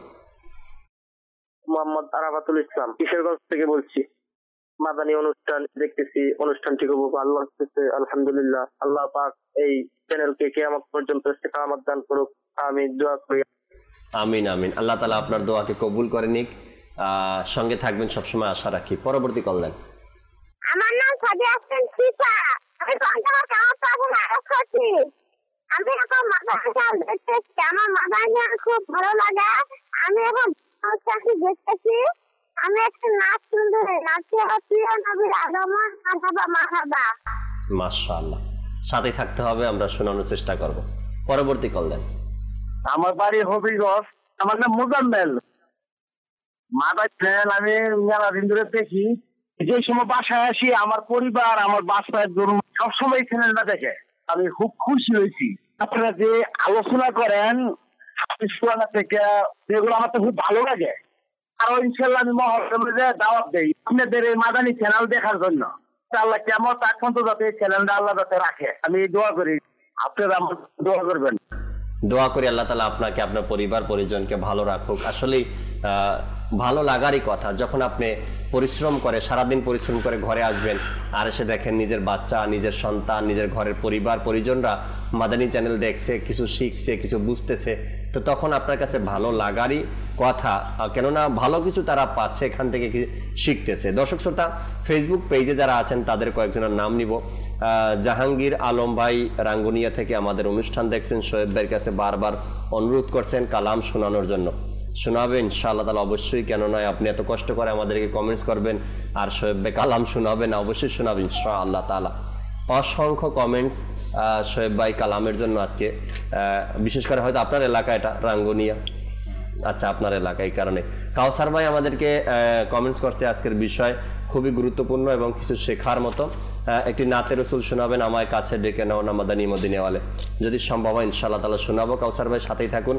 মোহাম্মদ আরাফাতুল ইসলাম কিশোরগঞ্জ থেকে বলছি। মাদানী অনুষ্ঠান দেখতেছি, অনুষ্ঠানটি খুব ভালো লাগতেছে আলহামদুলিল্লাহ। আল্লাহ পাক এই চ্যানেলকে কিয়ামত পর্যন্ত ইস্তেকামত দান করুক, আমি দোয়া করি। আমিন আমিন। আল্লাহ তাআলা আপনার দোয়াকে কবুল করে নিক, সঙ্গে থাকবেন সবসময় আশা রাখি। পরবর্তী কল দেন। আমার নাম সাদিয়া হোসেন শিফা, আমি কন্টাবার কাজ পাবো না করছি। আমি এখন মাদানী দেখতেছি, আমার মাদানী খুব ভালো লাগে। আমি এখন চাকরি দেখতেছি, আমি একটা নাচ শুনতে নাচে প্রিয় নবীর আগমন মারহাবা মারহাবা। মাশাআল্লাহ, সাথে থাকতে হবে, আমরা শোনানোর চেষ্টা করব। পরবর্তী কল দেন। আমার বাড়ি হবিগঞ্জ, আমার নাম মোজাম্মেল। মাদার চ্যানেল আমি মেলা দিন ধরে দেখি। যে সময় বাসায় আসি আমার পরিবার আমার বাসায় সবসময় চ্যানেলটা দেখে, আমি খুব খুশি হয়েছি। আপনারা যে আলোচনা করেন থেকে সেগুলো আমার তো খুব ভালো লাগে। আর ইনশাল্লাহ আমি মহরমে দাওয়াত দেই আপনাদের এই মাদানী চ্যানেল দেখার জন্য। আল্লাহ কেমন তার পর্যন্ত যাতে এই চ্যানেলটা আল্লাহ যাতে রাখে, আমি দোয়া করি, আপনারা আমার দোয়া করবেন। দোয়া করি আল্লাহ তাআলা আপনাকে আপনার পরিবার পরিজনকে ভালো রাখুক। আসলেই ভালো লাগারই কথা, যখন আপনি পরিশ্রম করে সারাদিন পরিশ্রম করে ঘরে আসবেন আর এসে দেখেন নিজের বাচ্চা, নিজের সন্তান, নিজের ঘরের পরিবার পরিজনরা মাদানী চ্যানেল দেখছে, কিছু শিখছে, কিছু বুঝতেছে, তো তখন আপনার কাছে ভালো লাগারই কথা, কেননা ভালো কিছু তারা পাচ্ছে, এখান থেকে শিখতেছে। দর্শক শ্রোতা, ফেসবুক পেজে যারা আছেন তাদের কয়েকজনের নাম নিব। জাহাঙ্গীর আলম ভাই রাঙ্গুনিয়া থেকে আমাদের অনুষ্ঠান দেখছেন, শোয়েব ভাইয়ের কাছে বারবার অনুরোধ করছেন কালাম শোনানোর জন্য। শোনাবেন ইনশাআল্লাহ তাআলা, অবশ্যই, কেন নয়, আপনি এত কষ্ট করে আমাদেরকে কমেন্টস করবেন আর শোয়েব ভাই কালাম শোনাবেন, অবশ্যই শোনাবেন ইনশাআল্লাহ তাআলা। অসংখ্য কমেন্টস শোয়েব ভাই কালামের জন্য আজকে, বিশেষ করে হয়তো আপনার এলাকা এটা রাঙ্গুনিয়া, আচ্ছা আপনার এলাকা, এই কারণে। কাউসার ভাই আমাদেরকে কমেন্টস করছে আজকের বিষয় খুবই গুরুত্বপূর্ণ এবং কিছু শেখার মতো। একটি নাতে রসুল শোনাবেন, আমায় কাছে ডেকে নাও না মাদানী মদিনাওয়ালে, যদি সম্ভব হয় ইনশাআল্লাহ তাআলা শোনাবো। কাউসার ভাই সাথেই থাকুন।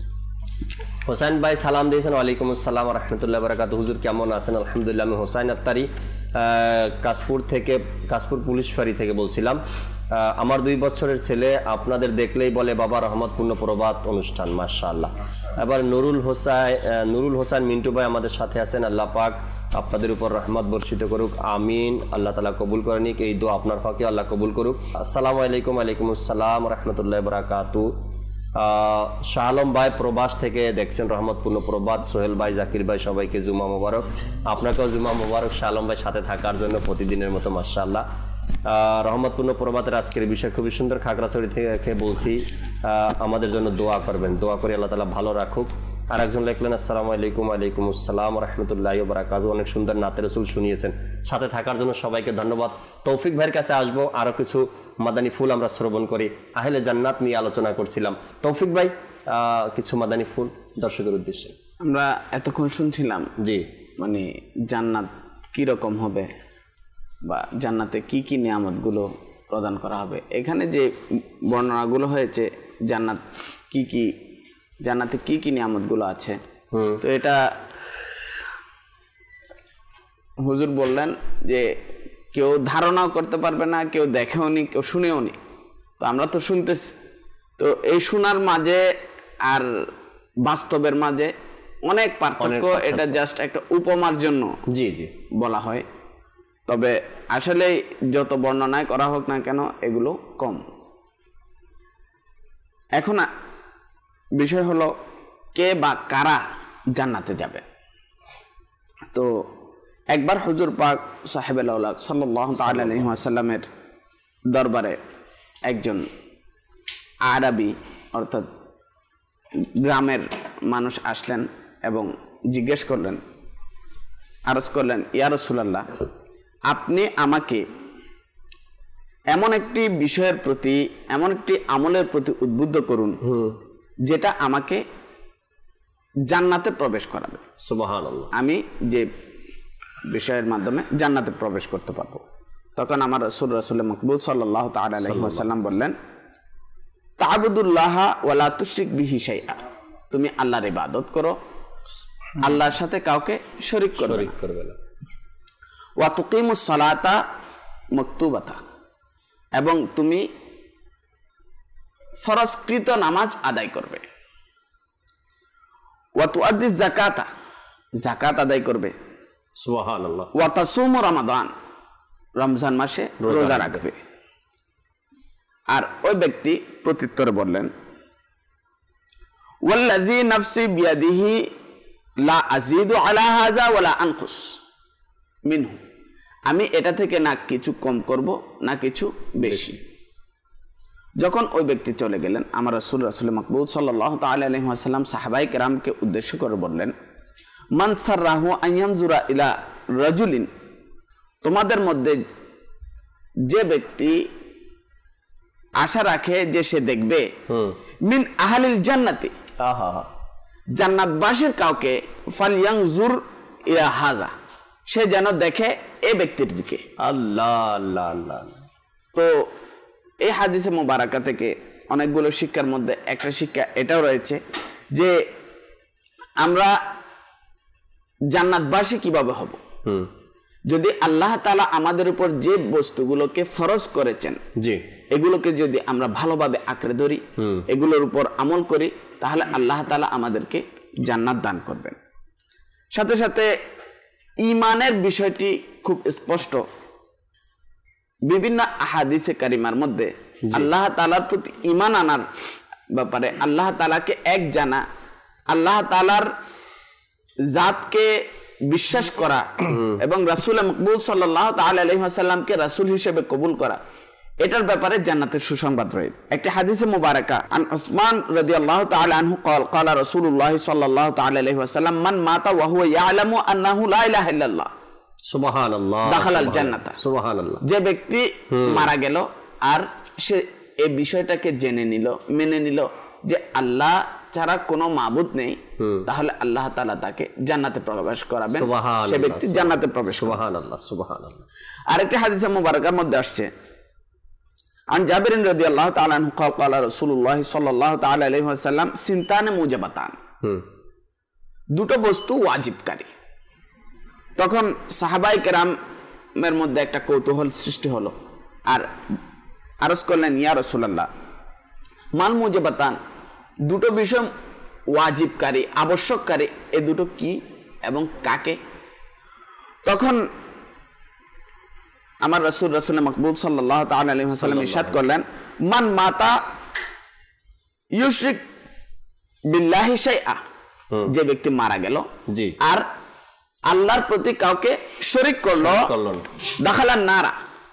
হোসেন ভাই সালাম দিয়েছেন, ওয়ালাইকুম আসসালাম ওয়া রাহমাতুল্লাহি ওয়া বারাকাতুহু। হুজুর কেমন আছেন? আলহামদুলিল্লাহ। আমি হোসাইন আত্তারি কাশপুর থেকে, কাশপুর পুলিশ ফাঁড়ি থেকে বলছিলাম। আমার দুই বছরের ছেলে আপনাদের দেখলেই বলে বাবা রহমতপূর্ণ প্রবাদ অনুষ্ঠান, মাশাআল্লাহ। এবার নুরুল হোসাইন, নুরুল হোসাইন মিন্টু ভাই আমাদের সাথে আছেন। আল্লাহ পাক আপনাদের উপর রহমত বর্ষিত করুক, আমিন। আল্লাহ তাআলা কবুল করে নিক, এই দোয়া আপনার হকে আল্লাহ কবুল করুক। আসসালামু আলাইকুম। ওয়ালাইকুম আসসালাম ওয়া রাহমাতুল্লাহি ওয়া বারাকাতুহু। শাহ আলম ভাই প্রবাস থেকে দেখছেন রহমতপূর্ণ প্রবাদ। সোহেল ভাই, জাকির ভাই, সবাইকে জুমা মোবারক। আপনাকেও জুমা মোবারক শাহ আলম ভাই, সাথে থাকার জন্য প্রতিদিনের মতো মাশাআল্লাহ। রহমতপূর্ণ প্রবাদের আজকের বিষয় খুবই সুন্দর। খাগড়াছড়ি থেকে বলছি, আমাদের জন্য দোয়া করবেন, দোয়া করি আল্লাহ তাআলা ভালো রাখুক। আর একজন লিখলেন, আসসালামু আলাইকুম। ওয়ালাইকুম আসসালাম ওয়া রাহমাতুল্লাহি ওয়া বারাকাতুহু। অনেক সুন্দর নাতে রসুল শুনিয়েছেন, সাথে থাকার জন্য সবাইকে ধন্যবাদ। তৌফিক ভাইয়ের কাছে আসবো, আরো কিছু মাদানী ফুল আমরা শ্রবণ করি। আহলে জান্নাত নিয়ে আলোচনা করছিলাম। তৌফিক ভাই, কিছু মাদানী ফুল দর্শকের উদ্দেশ্যে। আমরা এতক্ষণ শুনছিলাম জি, মানে জান্নাত কি রকম হবে বা জান্নাতে কি কি নিয়ামতগুলো প্রদান করা হবে। এখানে যে বর্ণনাগুলো হয়েছে জান্নাত কি কি, জান্নাতে কি কি নিয়ামতগুলো আছে, তো এটা হুজুর বললেন যে কেউ ধারণাও করতে পারবে না, কেউ দেখেও নি, কেউ শুনেও নি। তো আমরা তো শুনতেছি, তো এই শোনার মাঝে আর বাস্তবের মাঝে অনেক পার্থক্য। এটা জাস্ট একটা উপমার জন্য জি জি বলা হয়, তবে আসলে যত বর্ণনায় করা হোক না কেন এগুলো কম। এখন বিষয় হলো কে বা কারা জান্নাতে যাবে। তো একবার হুজুর পাক সাহেবুল আওলাদ সাল্লাল্লাহু তাআলা আলাইহি ওয়াসাল্লামের দরবারে একজন আরবি অর্থাৎ গ্রামের মানুষ আসলেন এবং জিজ্ঞেস করলেন, আরজ করলেন, ইয়া রাসূলুল্লাহ, আপনি আমাকে এমন একটি বিষয়ের প্রতি, এমন একটি আমলের প্রতি উদ্বুদ্ধ করুন যেটা আমাকে জান্নাতে প্রবেশ করাবে। সুবহানাল্লাহ। আমি যে বিষয়ের মাধ্যমে জান্নাতে প্রবেশ করতে পারবো। তখন আমার রাসূল রাসূল মকবুল সাল্লাল্লাহু তাআলা আলাইহি ওয়াসাল্লাম বললেন, তা'বুদুল্লাহা ওয়া লা তুশরিক বিহি শাইআ, তুমি আল্লাহর ইবাদত করো, আল্লাহর সাথে কাউকে শরীক করবে না। ওয়া তুকিমুস সালাতা মাকতুবাতা, এবং তুমি ফরজকৃত নামাজ আদায় করবে। ওয়া তুআদ্দিস যাকাতা, যাকাত আদায় করবে। সুবহানাল্লাহ। ওয়া তাসুমু রমাদান, রমজান মাসে রোজা রাখবে। আর ওই ব্যক্তি প্রত্যুত্তরে বললেন, ওয়াল্লাযী নাফসি বিয়াদিহি লা আযীদু আলা হাযা ওয়া লা আনকুস মিনহু, আমি এটা থেকে না কিছু কম করব না কিছু বেশি। যখন ওই ব্যক্তি চলে গেলেন, আমার রাসূল রাসূল মাকবুল সাল্লাল্লাহু তাআলা আলাইহি ওয়াসাল্লাম সাহাবায়ে কেরামকে উদ্দেশ্য করে বললেন, মান সাররাহু আন ইয়ানজুরা ইলা রাজুলিন, তোমাদের মধ্যে যে ব্যক্তি আশা রাখে যে সে দেখবে মিন আহলিল জান্নাতি, জান্নাতবাসীর কাউকে, ফালয়ানজুর ইলা হাযা, সে যেন দেখে এই ব্যক্তির দিকে। আল্লাহ আল্লাহ আল্লাহ। তো এই হাদিসে মুবারাকা থেকে অনেকগুলো শিক্ষার মধ্যে একটা শিক্ষা এটাও রয়েছে যে আমরা জান্নাতবাসী কিভাবে হব। যদি আল্লাহ তাআলা আমাদের উপর যে বস্তুগুলোকে ফরজ করেছেন, জি, এগুলোকে যদি আমরা ভালোভাবে আঁকড়ে ধরি, এগুলোর উপর আমল করি, তাহলে আল্লাহ তাআলা আমাদেরকে জান্নাত দান করবেন। সাথে সাথে ঈমানের বিষয়টি খুব স্পষ্ট। বিভিন্ন আহাদিসে কারিমার মধ্যে আল্লাহ তাআলার প্রতি ঈমান আনার ব্যাপারে, আল্লাহ তাআলাকে এক জানা, আল্লাহ তাআলার জাতকে বিশ্বাস করা এবং রাসূল মকবুল সাল্লাল্লাহু তাআলা আলাইহি ওয়াসাল্লামকে রাসূল হিসেবে কবুল করা, এটার ব্যাপারে জান্নাতের সুসংবাদ রয়েছে। একটি হাদিসে মুবারাকা আন উসমান রাদিয়াল্লাহু তাআলা আনহু قال قال رسول الله صلى الله تعالى عليه وسلم من مات وهو يعلم انه لا اله الا الله সুবহানাল্লাহ দাখালাল জান্নাত। সুবহানাল্লাহ। যে ব্যক্তি মারা গেল আর সে এই বিষয়টাকে জেনে নিল, মেনে নিল যে আল্লাহ ছাড়া কোনো মাবুদ নেই, তাহলে আল্লাহ তাআলা তাকে জান্নাতে প্রবেশ করাবেন, সে ব্যক্তি জান্নাতে প্রবেশ করবে। সুবহানাল্লাহ সুবহানাল্লাহ। আরেকটি হাদিসে মুবারাকার মধ্যে আসছে আন জাবির রাদিয়াল্লাহু তাআলা আনহু قال قال رسول الله صلى الله تعالى عليه وسلم সিনতানে মুজাবাতান, দুটো বস্তু ওয়াজিবকারী। তখন সাহাবায়ে কেরামের মধ্যে একটা কৌতূহল সৃষ্টি হলো আর আরজ করলেন, ইয়া রাসূলুল্লাহ মাল মুজাবাতান, দুটো বিষয় ওয়াজিবকারী, আবশ্যককারী, এই দুটো কি এবং কাকে? তখন আমার রাসূল রাসূল মকবুল সাল্লাল্লাহু তাআলা আলাইহি ওয়াসাল্লাম ইরশাদ করলেন, মান মাতা ইউশরিক বিল্লাহি শাইআ, যে ব্যক্তি মারা গেল জি আর আল্লাহর প্রতি কাউকে শরীক করলো, দাখালান নারা,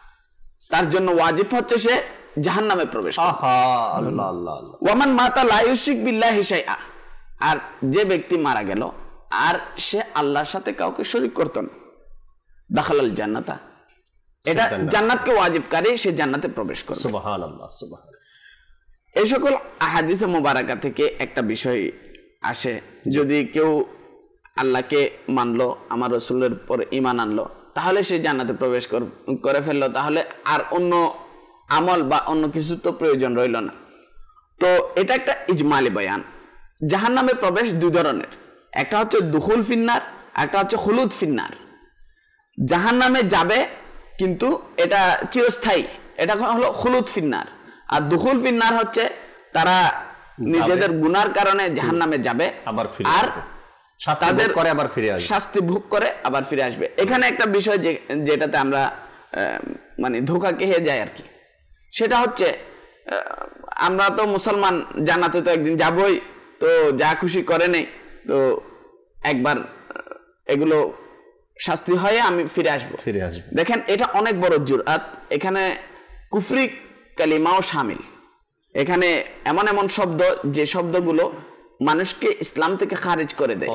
তার জন্য ওয়াজিব হচ্ছে সে জাহান্নামে প্রবেশ করবে। আল্লাহ আল্লাহ। ওয়া মান মাতা লা ইউশরিক বিল্লাহি শাইআ, আর যে ব্যক্তি মারা গেল আর সে আল্লাহর সাথে কাউকে শরীক করত না, দাখালাল জান্নাতা, এটা জান্নাতকে ওয়াজিবকারী, সে জান্নাতে প্রবেশ করবে। সুবহানাল্লাহ সুবহানাল্লাহ। এই সকল আহাদিসে মুবারাকা থেকে একটা বিষয় আসে, যদি কেউ আল্লাহকে মানলো, আমার রাসূলের পর ঈমান আনলো, তাহলে সে জান্নাতে প্রবেশ করে ফেললো, তাহলে আর অন্য আমল বা অন্য কিছু তো প্রয়োজন রইল না। তো এটা একটা ইজমালি বয়ান। জাহান্নামে প্রবেশ দুই ধরনের, একটা হচ্ছে দুখুল ফিন্নার, একটা হচ্ছে খুলুদ ফিন্নার। জাহান্নামে যাবে কিন্তু এটা চিরস্থায়ী, এটা হলো খুলুদ ফিন্নার। আর দুখুল ফিন্নার হচ্ছে তারা নিজেদের গুনার কারণে জাহান্নামে যাবে আর তাদের করে আবার ফিরে আসবে, শাস্তি ভোগ করে আবার ফিরে আসবে। এখানে একটা বিষয় যে যেটাতে আমরা মানে ধোঁকা খেয়ে যাই আর কি, সেটা হচ্ছে আমরা তো মুসলমান, জান্নাতে তো একদিন যাবই, তো যা খুশি করে নেই, তো একবার এগুলো শাস্তি হয়ে আমি ফিরে আসবো ফিরে আসবো দেখেন এটা অনেক বড় জুরআত। এখানে কুফরি কালিমাও শামিল, এখানে এমন এমন শব্দ যে শব্দগুলো মানুষকে ইসলাম থেকে খারিজ করে দেয়।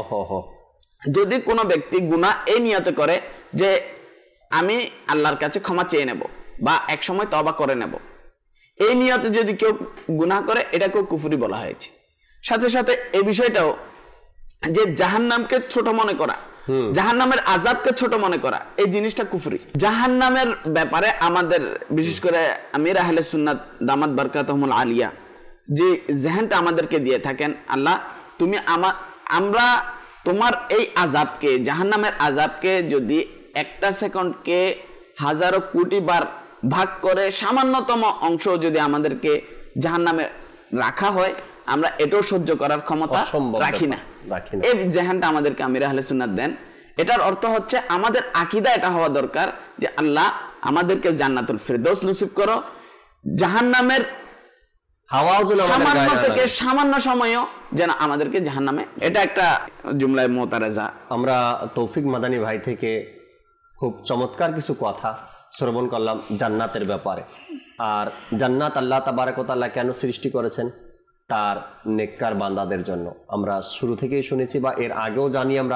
যদি কোনো ব্যক্তি গুনাহ এই নিয়তে করে যে আমি আল্লাহর কাছে ক্ষমা চেয়ে নেব বা এক সময় তওবা করে নেব, এই নিয়তে যদি কেউ গুনাহ করে, এটাকেও কুফরি বলা হয়েছে। সাথে সাথে এই বিষয়টাও যে জাহান্নামকে ছোট মনে করা, জাহান্নামের আযাবকে ছোট মনে করা, এই জিনিসটা কুফরি। জাহান্নামের ব্যাপারে আমাদের বিশেষ করে আমির আহলে সুন্নাত দামাত বারকাতুহুমুল আলিয়া যে জেহেনটা আমাদেরকে দিয়ে থাকেন, আল্লাহ তুমি আমার আমরা তোমার এই আযাবকে, জাহান্নামের আযাবকে যদি একটা সেকেন্ডকে হাজারো কোটি বার ভাগ করে সামান্যতম অংশ যদি আমাদেরকে জাহান্নামে রাখা হয়, আমরা এটাও সহ্য করার ক্ষমতা রাখি না। এই জেহানটা আমাদেরকে আমির আহলে সুন্নাত দেন। এটার অর্থ হচ্ছে আমাদের আকীদা এটা হওয়া দরকার যে আল্লাহ আমাদেরকে জান্নাতুল ফিরদৌস নসিব করো, জাহান্নামের হাওয়াও যেন সামান্য থেকে সামান্য সময়ও যেন আমাদেরকে জাহান্নামে, এটা একটা জুমলায়ে মুতারাজা। আমরা তৌফিক মাদানী ভাই থেকে খুব চমৎকার কিছু কথা শ্রবণ করলাম জান্নাতের ব্যাপারে। আর জান্নাত আল্লাহ তাবারক ওয়া তাআলা কেন সৃষ্টি করেছেন? তার নেককার বান্দাদের জন্য। আমরা শুরু থেকেই শুনেছি বা এর আগেও জানি আমরা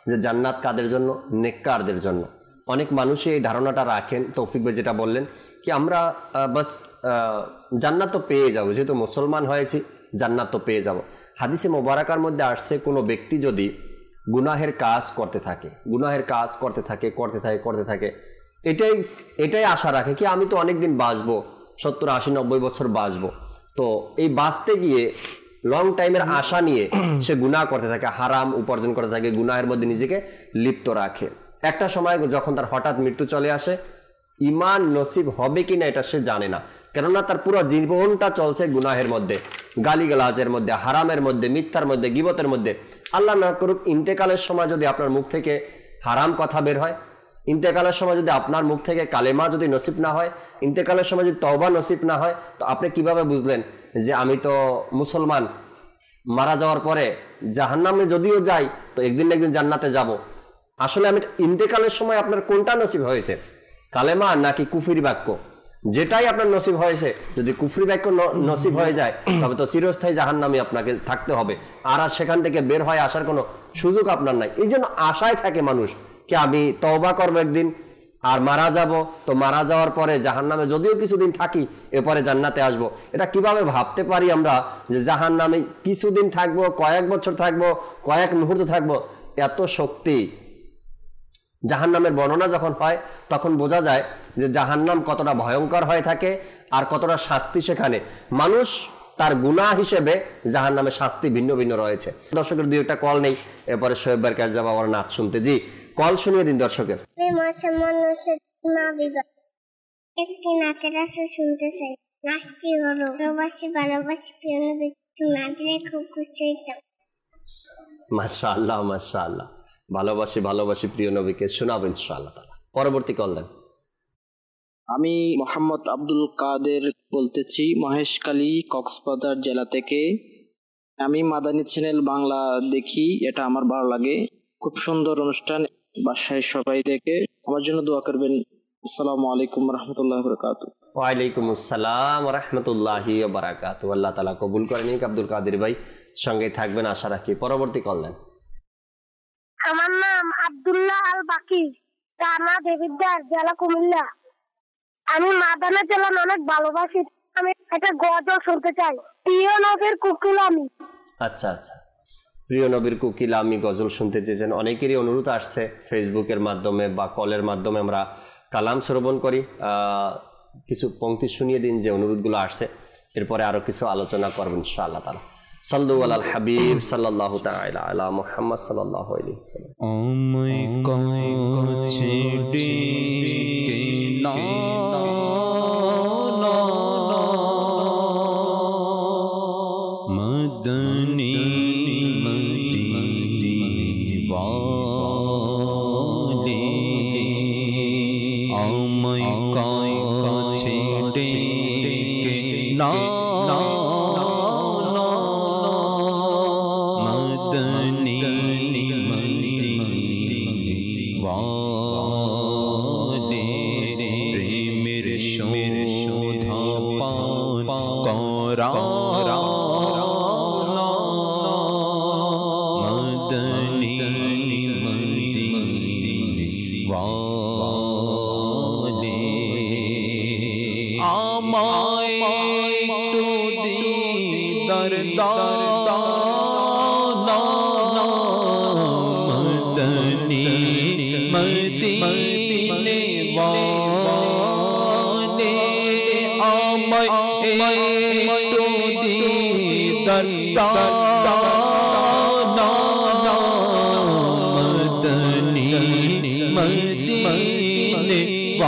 যে জান্নাত কাদের জন্য? নেককারদের জন্য। অনেক মানুষই এই ধারণাটা রাখেন, তৌফিক ভাই যেটা বললেন কি আমরা বাস জান্নাত তো পেয়ে যাবো, যেহেতু মুসলমান হয়েছি জান্নাত তো পেয়ে যাব। হাদিসে মোবারকার মধ্যে আসছে কোনো ব্যক্তি যদি গুনাহের কাজ করতে থাকে গুনাহের কাজ করতে থাকে করতে থাকে করতে থাকে এটাই এটাই আশা রাখে কি আমি তো অনেকদিন বাঁচবো, সত্তর আশি নব্বই বছর বাঁচবো, তো এই বাঁচতে গিয়ে লং টাইমের আশা নিয়ে সে গুনাহ করতে থাকে, হারাম উপার্জন করতে থাকে, গুনাহের মধ্যে নিজেকে লিপ্ত রাখে। একটা সময় যখন তার হঠাৎ মৃত্যু চলে আসে, ইমান নসিব হবে কিনা এটা সে জানে না, কেননা তার পুরো জীবনটা চলছে গুনাহের মধ্যে, গালিগালাজের মধ্যে, হারামের মধ্যে, মিথ্যার মধ্যে, গীবতের মধ্যে। আল্লাহ না করুক ইন্তেকালের সময় যদি আপনার মুখ থেকে হারাম কথা বের হয়, ইন্তেকালের সময় যদি আপনার মুখ থেকে কালেমা যদি নসিব না হয়, ইন্তেকালের সময় যদি তওবা নসিব না হয়, তো আপনি কিভাবে বুঝলেন যে আমি তো মুসলমান, মারা যাওয়ার পরে জাহান্নামে যদিও যাই তো একদিন না একদিন জান্নাতে যাব? আসলে আমি ইন্তেকালের সময় আপনার কোনটা নসিব হয়েছে, কালেমা নাকি কুফরি বাক্য? যেটাই আপনার নসিব হয়েছে, যদি কুফরি বাক্য নসিব হয়ে যায় তবে তো চিরস্থায়ী জাহান্নামে আপনাকে থাকতে হবে, আর আর সেখান থেকে বের হয়ে আসার কোনো সুযোগ আপনার নাই। এই জন্য আশায় থাকে মানুষ কি আমি তওবা করবো একদিন আর মারা যাব, তো মারা যাওয়ার পরে জাহান্নামে যদিও কিছুদিন থাকি এরপরে জান্নাতে আসব। এটা কিভাবে ভাবতে পারি আমরা যে জাহান্নামে কিছুদিন থাকবো, কয়েক বছর থাকবো, কয়েক মুহূর্ত থাকবো? এত শক্তি জাহান্নামের বর্ণনা যখন হয় তখন বোঝা যায় যে জাহান্নাম কতটা ভয়ঙ্কর হয়ে থাকে আর কতটা শাস্তি সেখানে। মানুষ তার গুনাহ হিসেবে জাহান্নামের শাস্তি ভিন্ন ভিন্ন রয়েছে। দর্শকের দুই একটা কল নেই, এরপরে শোয়েব ভাইয়ের কাছে যাবো আমার নাচ শুনতে। জি, কল শুনিয়ে দিন দর্শকের। একটি নাচের আসর শুনতে চাই, নাচটি হলো ভালোবাসি ভালোবাসি প্রিয় নবী, না দিলে খুব খুশি হইতাম। মাশাআল্লাহ মাশাআল্লাহ, ভালোবাসি ভালোবাসি প্রিয় নবীকে শোনাবেন ইনশাআল্লাহ তাআলা। পরবর্তী কল দেন। আমি মোহাম্মদ আব্দুল কাদের বলতেছি, মহেশখালী কক্সবাজার জেলা থেকে। আমি মাদানী চ্যানেল বাংলা দেখি, এটা আমার ভালো লাগে, খুব সুন্দর অনুষ্ঠান, বাসায় সবাই দেখে। আমার জন্য দোয়া করবেন। আসসালামু আলাইকুম রহমতুল্লাহ বরকাত। ওয়ালাইকুম আসসালাম রহমতুল্লাহি বারাকাতু। আল্লাহ তাআলা কবুল করে নিক। আব্দুল কাদের ভাই সঙ্গে থাকবেন আশা রাখি। পরবর্তী কল দেন। আমার নাম আব্দুল্লাহ আল বাকি, থানা দেবিদ্বার, জেলা কুমিল্লা। আমি মাদানা চ্যানেল অনেক ভালোবাসি, আমি একটা গজল শুনতে চাই, প্রিয় নবীর কুকিল আমি। আচ্ছা আচ্ছা, প্রিয় নবীর কুকিল আমি গজল শুনতে চেয়েছেন। অনেকেরই অনুরোধ আসছে ফেসবুকের মাধ্যমে বা কলের মাধ্যমে আমরা কালাম শ্রবণ করি, কিছু পংক্তি শুনিয়ে দিন যে অনুরোধগুলো আসছে, এরপরে আরো কিছু আলোচনা করবেন ইনশাআল্লাহ তাআলা। সাল্লু আলাল হাবিব সাল্লাল্লাহু তাআলা আলা মুহাম্মদ সাল্লাল্লাহু আলাইহি ওয়াসাল্লাম। আমায় কাছে ডেকে না মদনী মদিওয়ালে, আমায় কাছে ডেকে না মদনী মদিওয়ালে, প্রেমের শোধা পান করা মদনী মদিওয়ালে, আমায় একটু দিদার দাও মদনী মদিনে ওয়ালে, আমায় একটু দিদার দাও মদনী মদিনে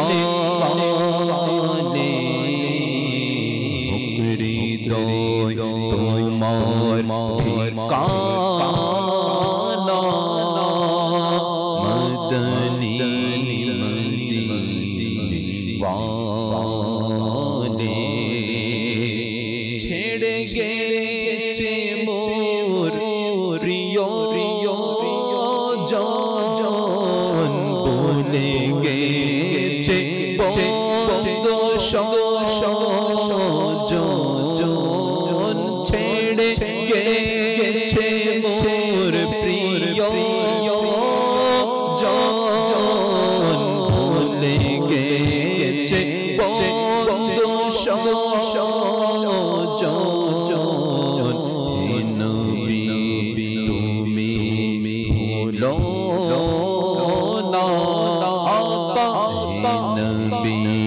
ওয়ালে, হৃদয় তোমার ঠিকানা মদনী মদিওয়ালে, ছেড়ে গেছে মোর প্রিয় জন, বলে গেছে বন্ধু সজন, ছেড়ে গেছে মোর প্রিয়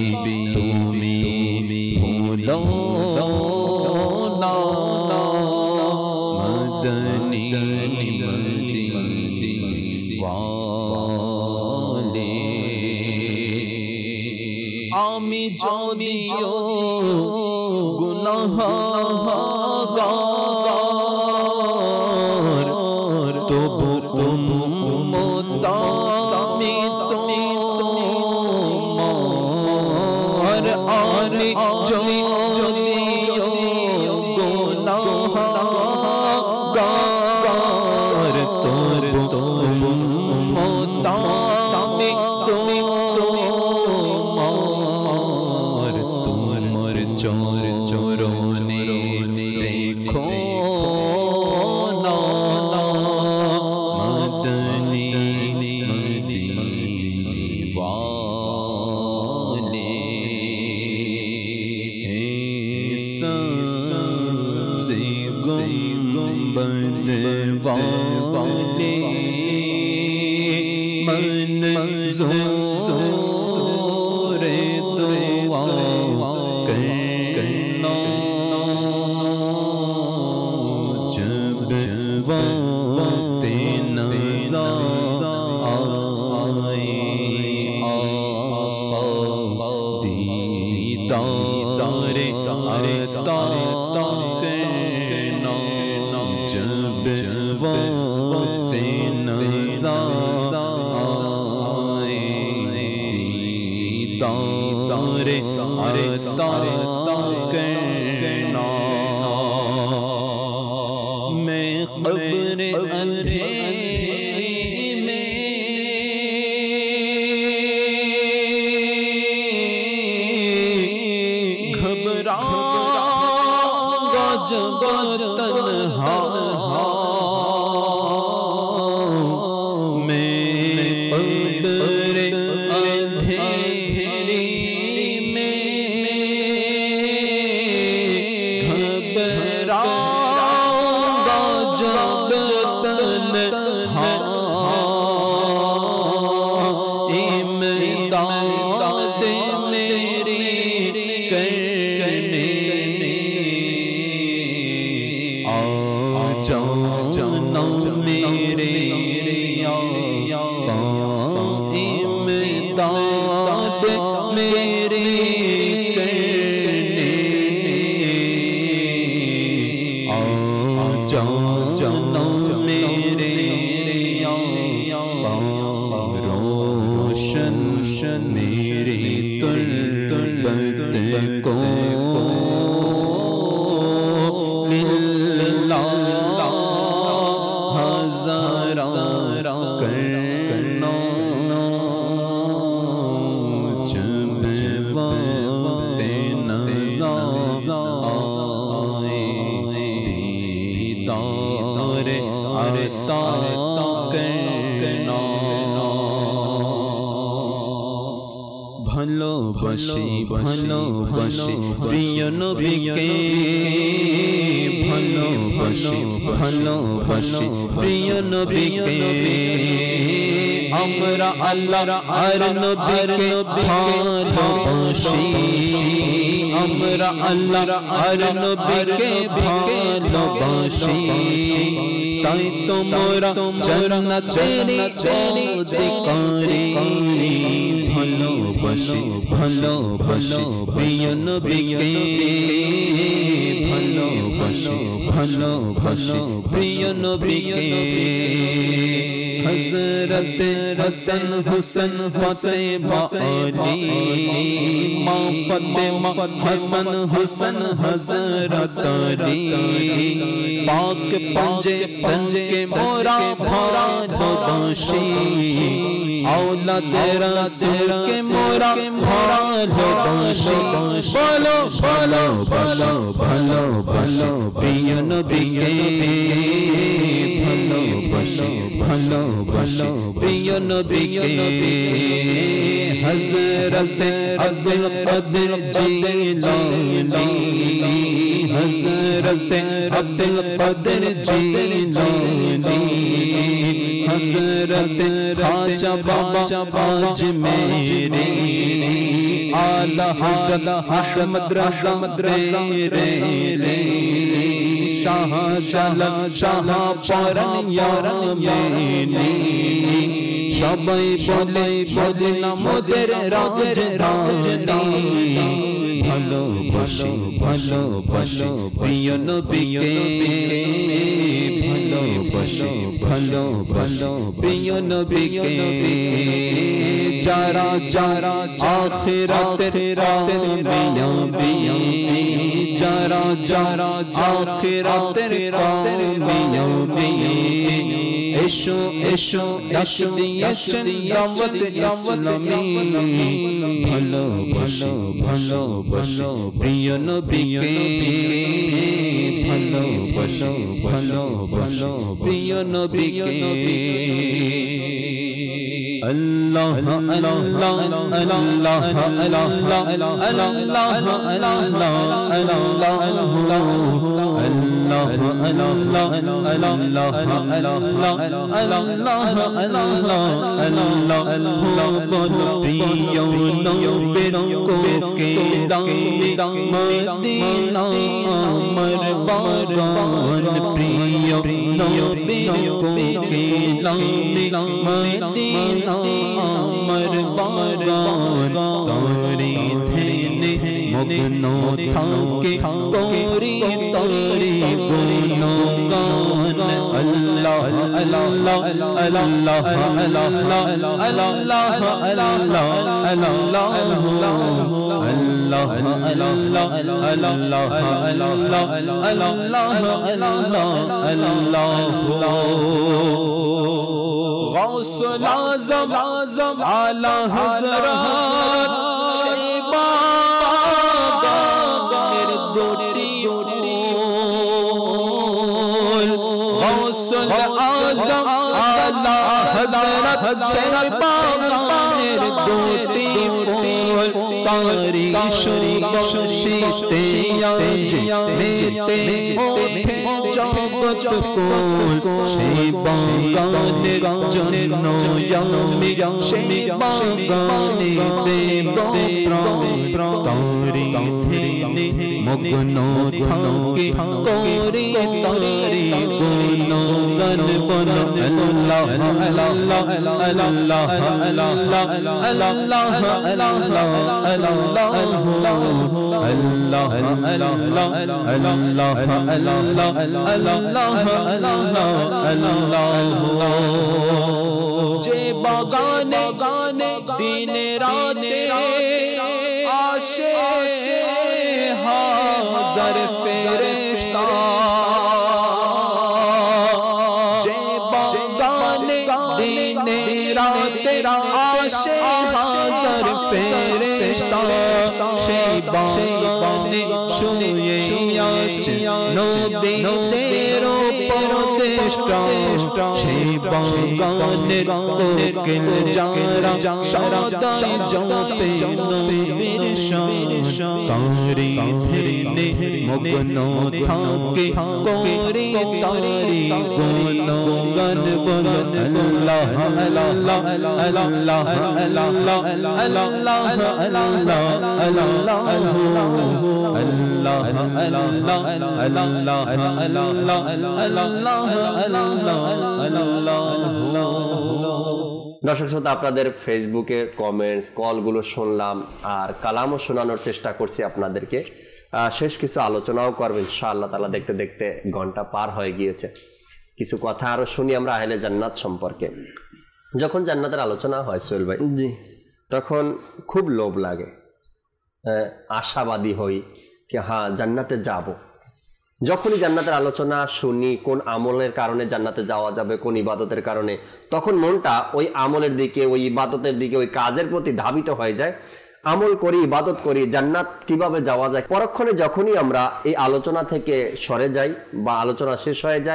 তুমি ভুলো না মদনী মদিনাওয়ালে। আমি যদিও গুনাহগার তবু উম্মত আমি তোমার। আমি যদিও গুনাহগার তবু উম্মত আমি তোমার। তোমার চর চরণে রেখো না মদনী মদিনাওয়ালে। सबसे गुंबद वाले मंज़ूर दुआ करना जब वक़्त नज़ा आए आका दीदार अता करना जब वक़्त नज़ा आए दीदार अता करना। मैं क़ब्र अंधेरे में घबराऊंगा जब तन्हा। मैं क़ब्र अंधेरे में घबराऊंगा जब तन्हा। इमदाद मेरी करने आ जाना मेरे आका। इमदाद मेरी करने आ जाना मेरे आका। रोशन मेरी तुल्बत को लिल्लाह हज़ारा करना जब वक़्त नज़ा आए दीदार अता करना। ভালোবাসি ভালোবাসি প্রিয় নবীকে ভালোবাসি ভালোবাসি প্রিয় নবীকে। আমরা আল্লাহ আর নবীকে ভালোবাসি। আমরা আল্লাহ আর নবীকে ভালোবাসি। তাই তোমরা জান্নাতের অধিকারী। ভালোবাসি ভালোবাসি প্রিয় নবীকে ভালোবাসি ভালোবাসি প্রিয় নবীকে। হযরত হাসান হুসেন ফাতেমা আলী মা ফাতেমা হাসান হুসেন হযরত আলী পাক पंजे पंजे मोरा भालोबासी। औलाद रसूल के मोरा भालोबासी। बोलो बोलो बोलो भालोबासी प्रिय नबी के भालोबासी ভালোবাসি প্রিয় নবীকে হযরত আব্দুল কাদের জিলানী হযরত আব্দুল কাদের জিলানী হযরত খাজা বাবা আজমেরি आला हज़रत अहमद रज़ा तेरे शाह जलाल शाह परन यामीनी সবাই বলে বলে না মোদের রাজ রাজধানী ভালোবাসি ভালোবাসি প্রিয় নবীকে ভালোবাসি ভালোবাসি প্রিয় নবীকে যারা যারা আখিরাতের কামিয়াবি যারা যারা আখিরাতের কামিয়াবি এসো এসো ডাক দিয়েছেন দাওয়াত ইসলামী ভালোবাসি ভালোবাসি প্রিয় নবীকে ভালোবাসি ভালোবাসি প্রিয় নবীকে আল্লাহ আল্লাহ আল্লাহ আল্লাহ আল্লাহ আল্লাহ আল্লাহ প্রিয় নবীর কোকে মদিনা আমার বাগান প্রিয় নবীর কোকে মদিনা আমার বাগান তোরে ধ্যানে মগ্ন থাকে করি তোরে গুণগান আল্লাহ আল্লাহ আল্লাহ আল্লাহ আল্লাহ আল্লাহ আল্লাহ গৌসুল আযম আলা হযরত শাইবা গানের দুটি ফুল গৌসুল আযম আলা হযরত শাইবা গানের দুটি ফুল তারি সুবাসিতে আজ মেতে ওঠে জগৎ কুল সেই বাগানের জন্য আমি সেই বাগানে দেব প্রাণ তারি ধ্যানে মগ্ন থাকে করি তারি গুণগান বল আল্লাহ আল্লাহ আল্লাহ আল্লাহ আল্লাহ যে বাগানে গানে দিনে রাতে আসে হাজার ফেরেশতা যে বাগানে দিনে রাতে আসে হাজার ফেরেশতা সেই বাগানে শুয়ে আছে নবীদের উপদেষ্টা সেই বাগানের কোকিল যারা সদাই জপে নবীর শান তারি ধ্যানে মগ্ন থাকে করি তারি গুণগান বল আল্লাহ আল্লাহ আল্লাহ আল্লাহ আল্লাহ দর্শক শ্রোতা, আপনাদের ফেসবুকে কমেন্টস কলগুলো শুনলাম আর কালামও শোনানোর চেষ্টা করছি আপনাদেরকে। শেষ কিছু আলোচনাও করবেন ইনশাআল্লাহ তাআলা। দেখতে দেখতে ঘন্টা পার হয়ে গিয়েছে। কিছু কথা আরো শুনি আমরা আহলে জান্নাত সম্পর্কে। যখন জান্নাতের আলোচনা হয় সোহেল ভাই, জি, তখন খুব লোভ লাগে, আশাবাদী হই কি হ্যাঁ জান্নাতে যাব। যখনই জান্নাতের আলোচনা শুনি, কোন আমলের কারণে জান্নাতে যাওয়া যাবে, কোন ইবাদতের কারণে, তখন মনটা ওই আমলের দিকে, ওই ইবাদতের দিকে, ওই কাজের প্রতি ধাবিত হয়ে যায়। আমল করি, ইবাদত করি, জান্নাত কিভাবে যাওয়া যায়। পরক্ষণে যখনই আমরা এই আলোচনা থেকে সরে যাই বা আলোচনা শেষ হয়ে যায়,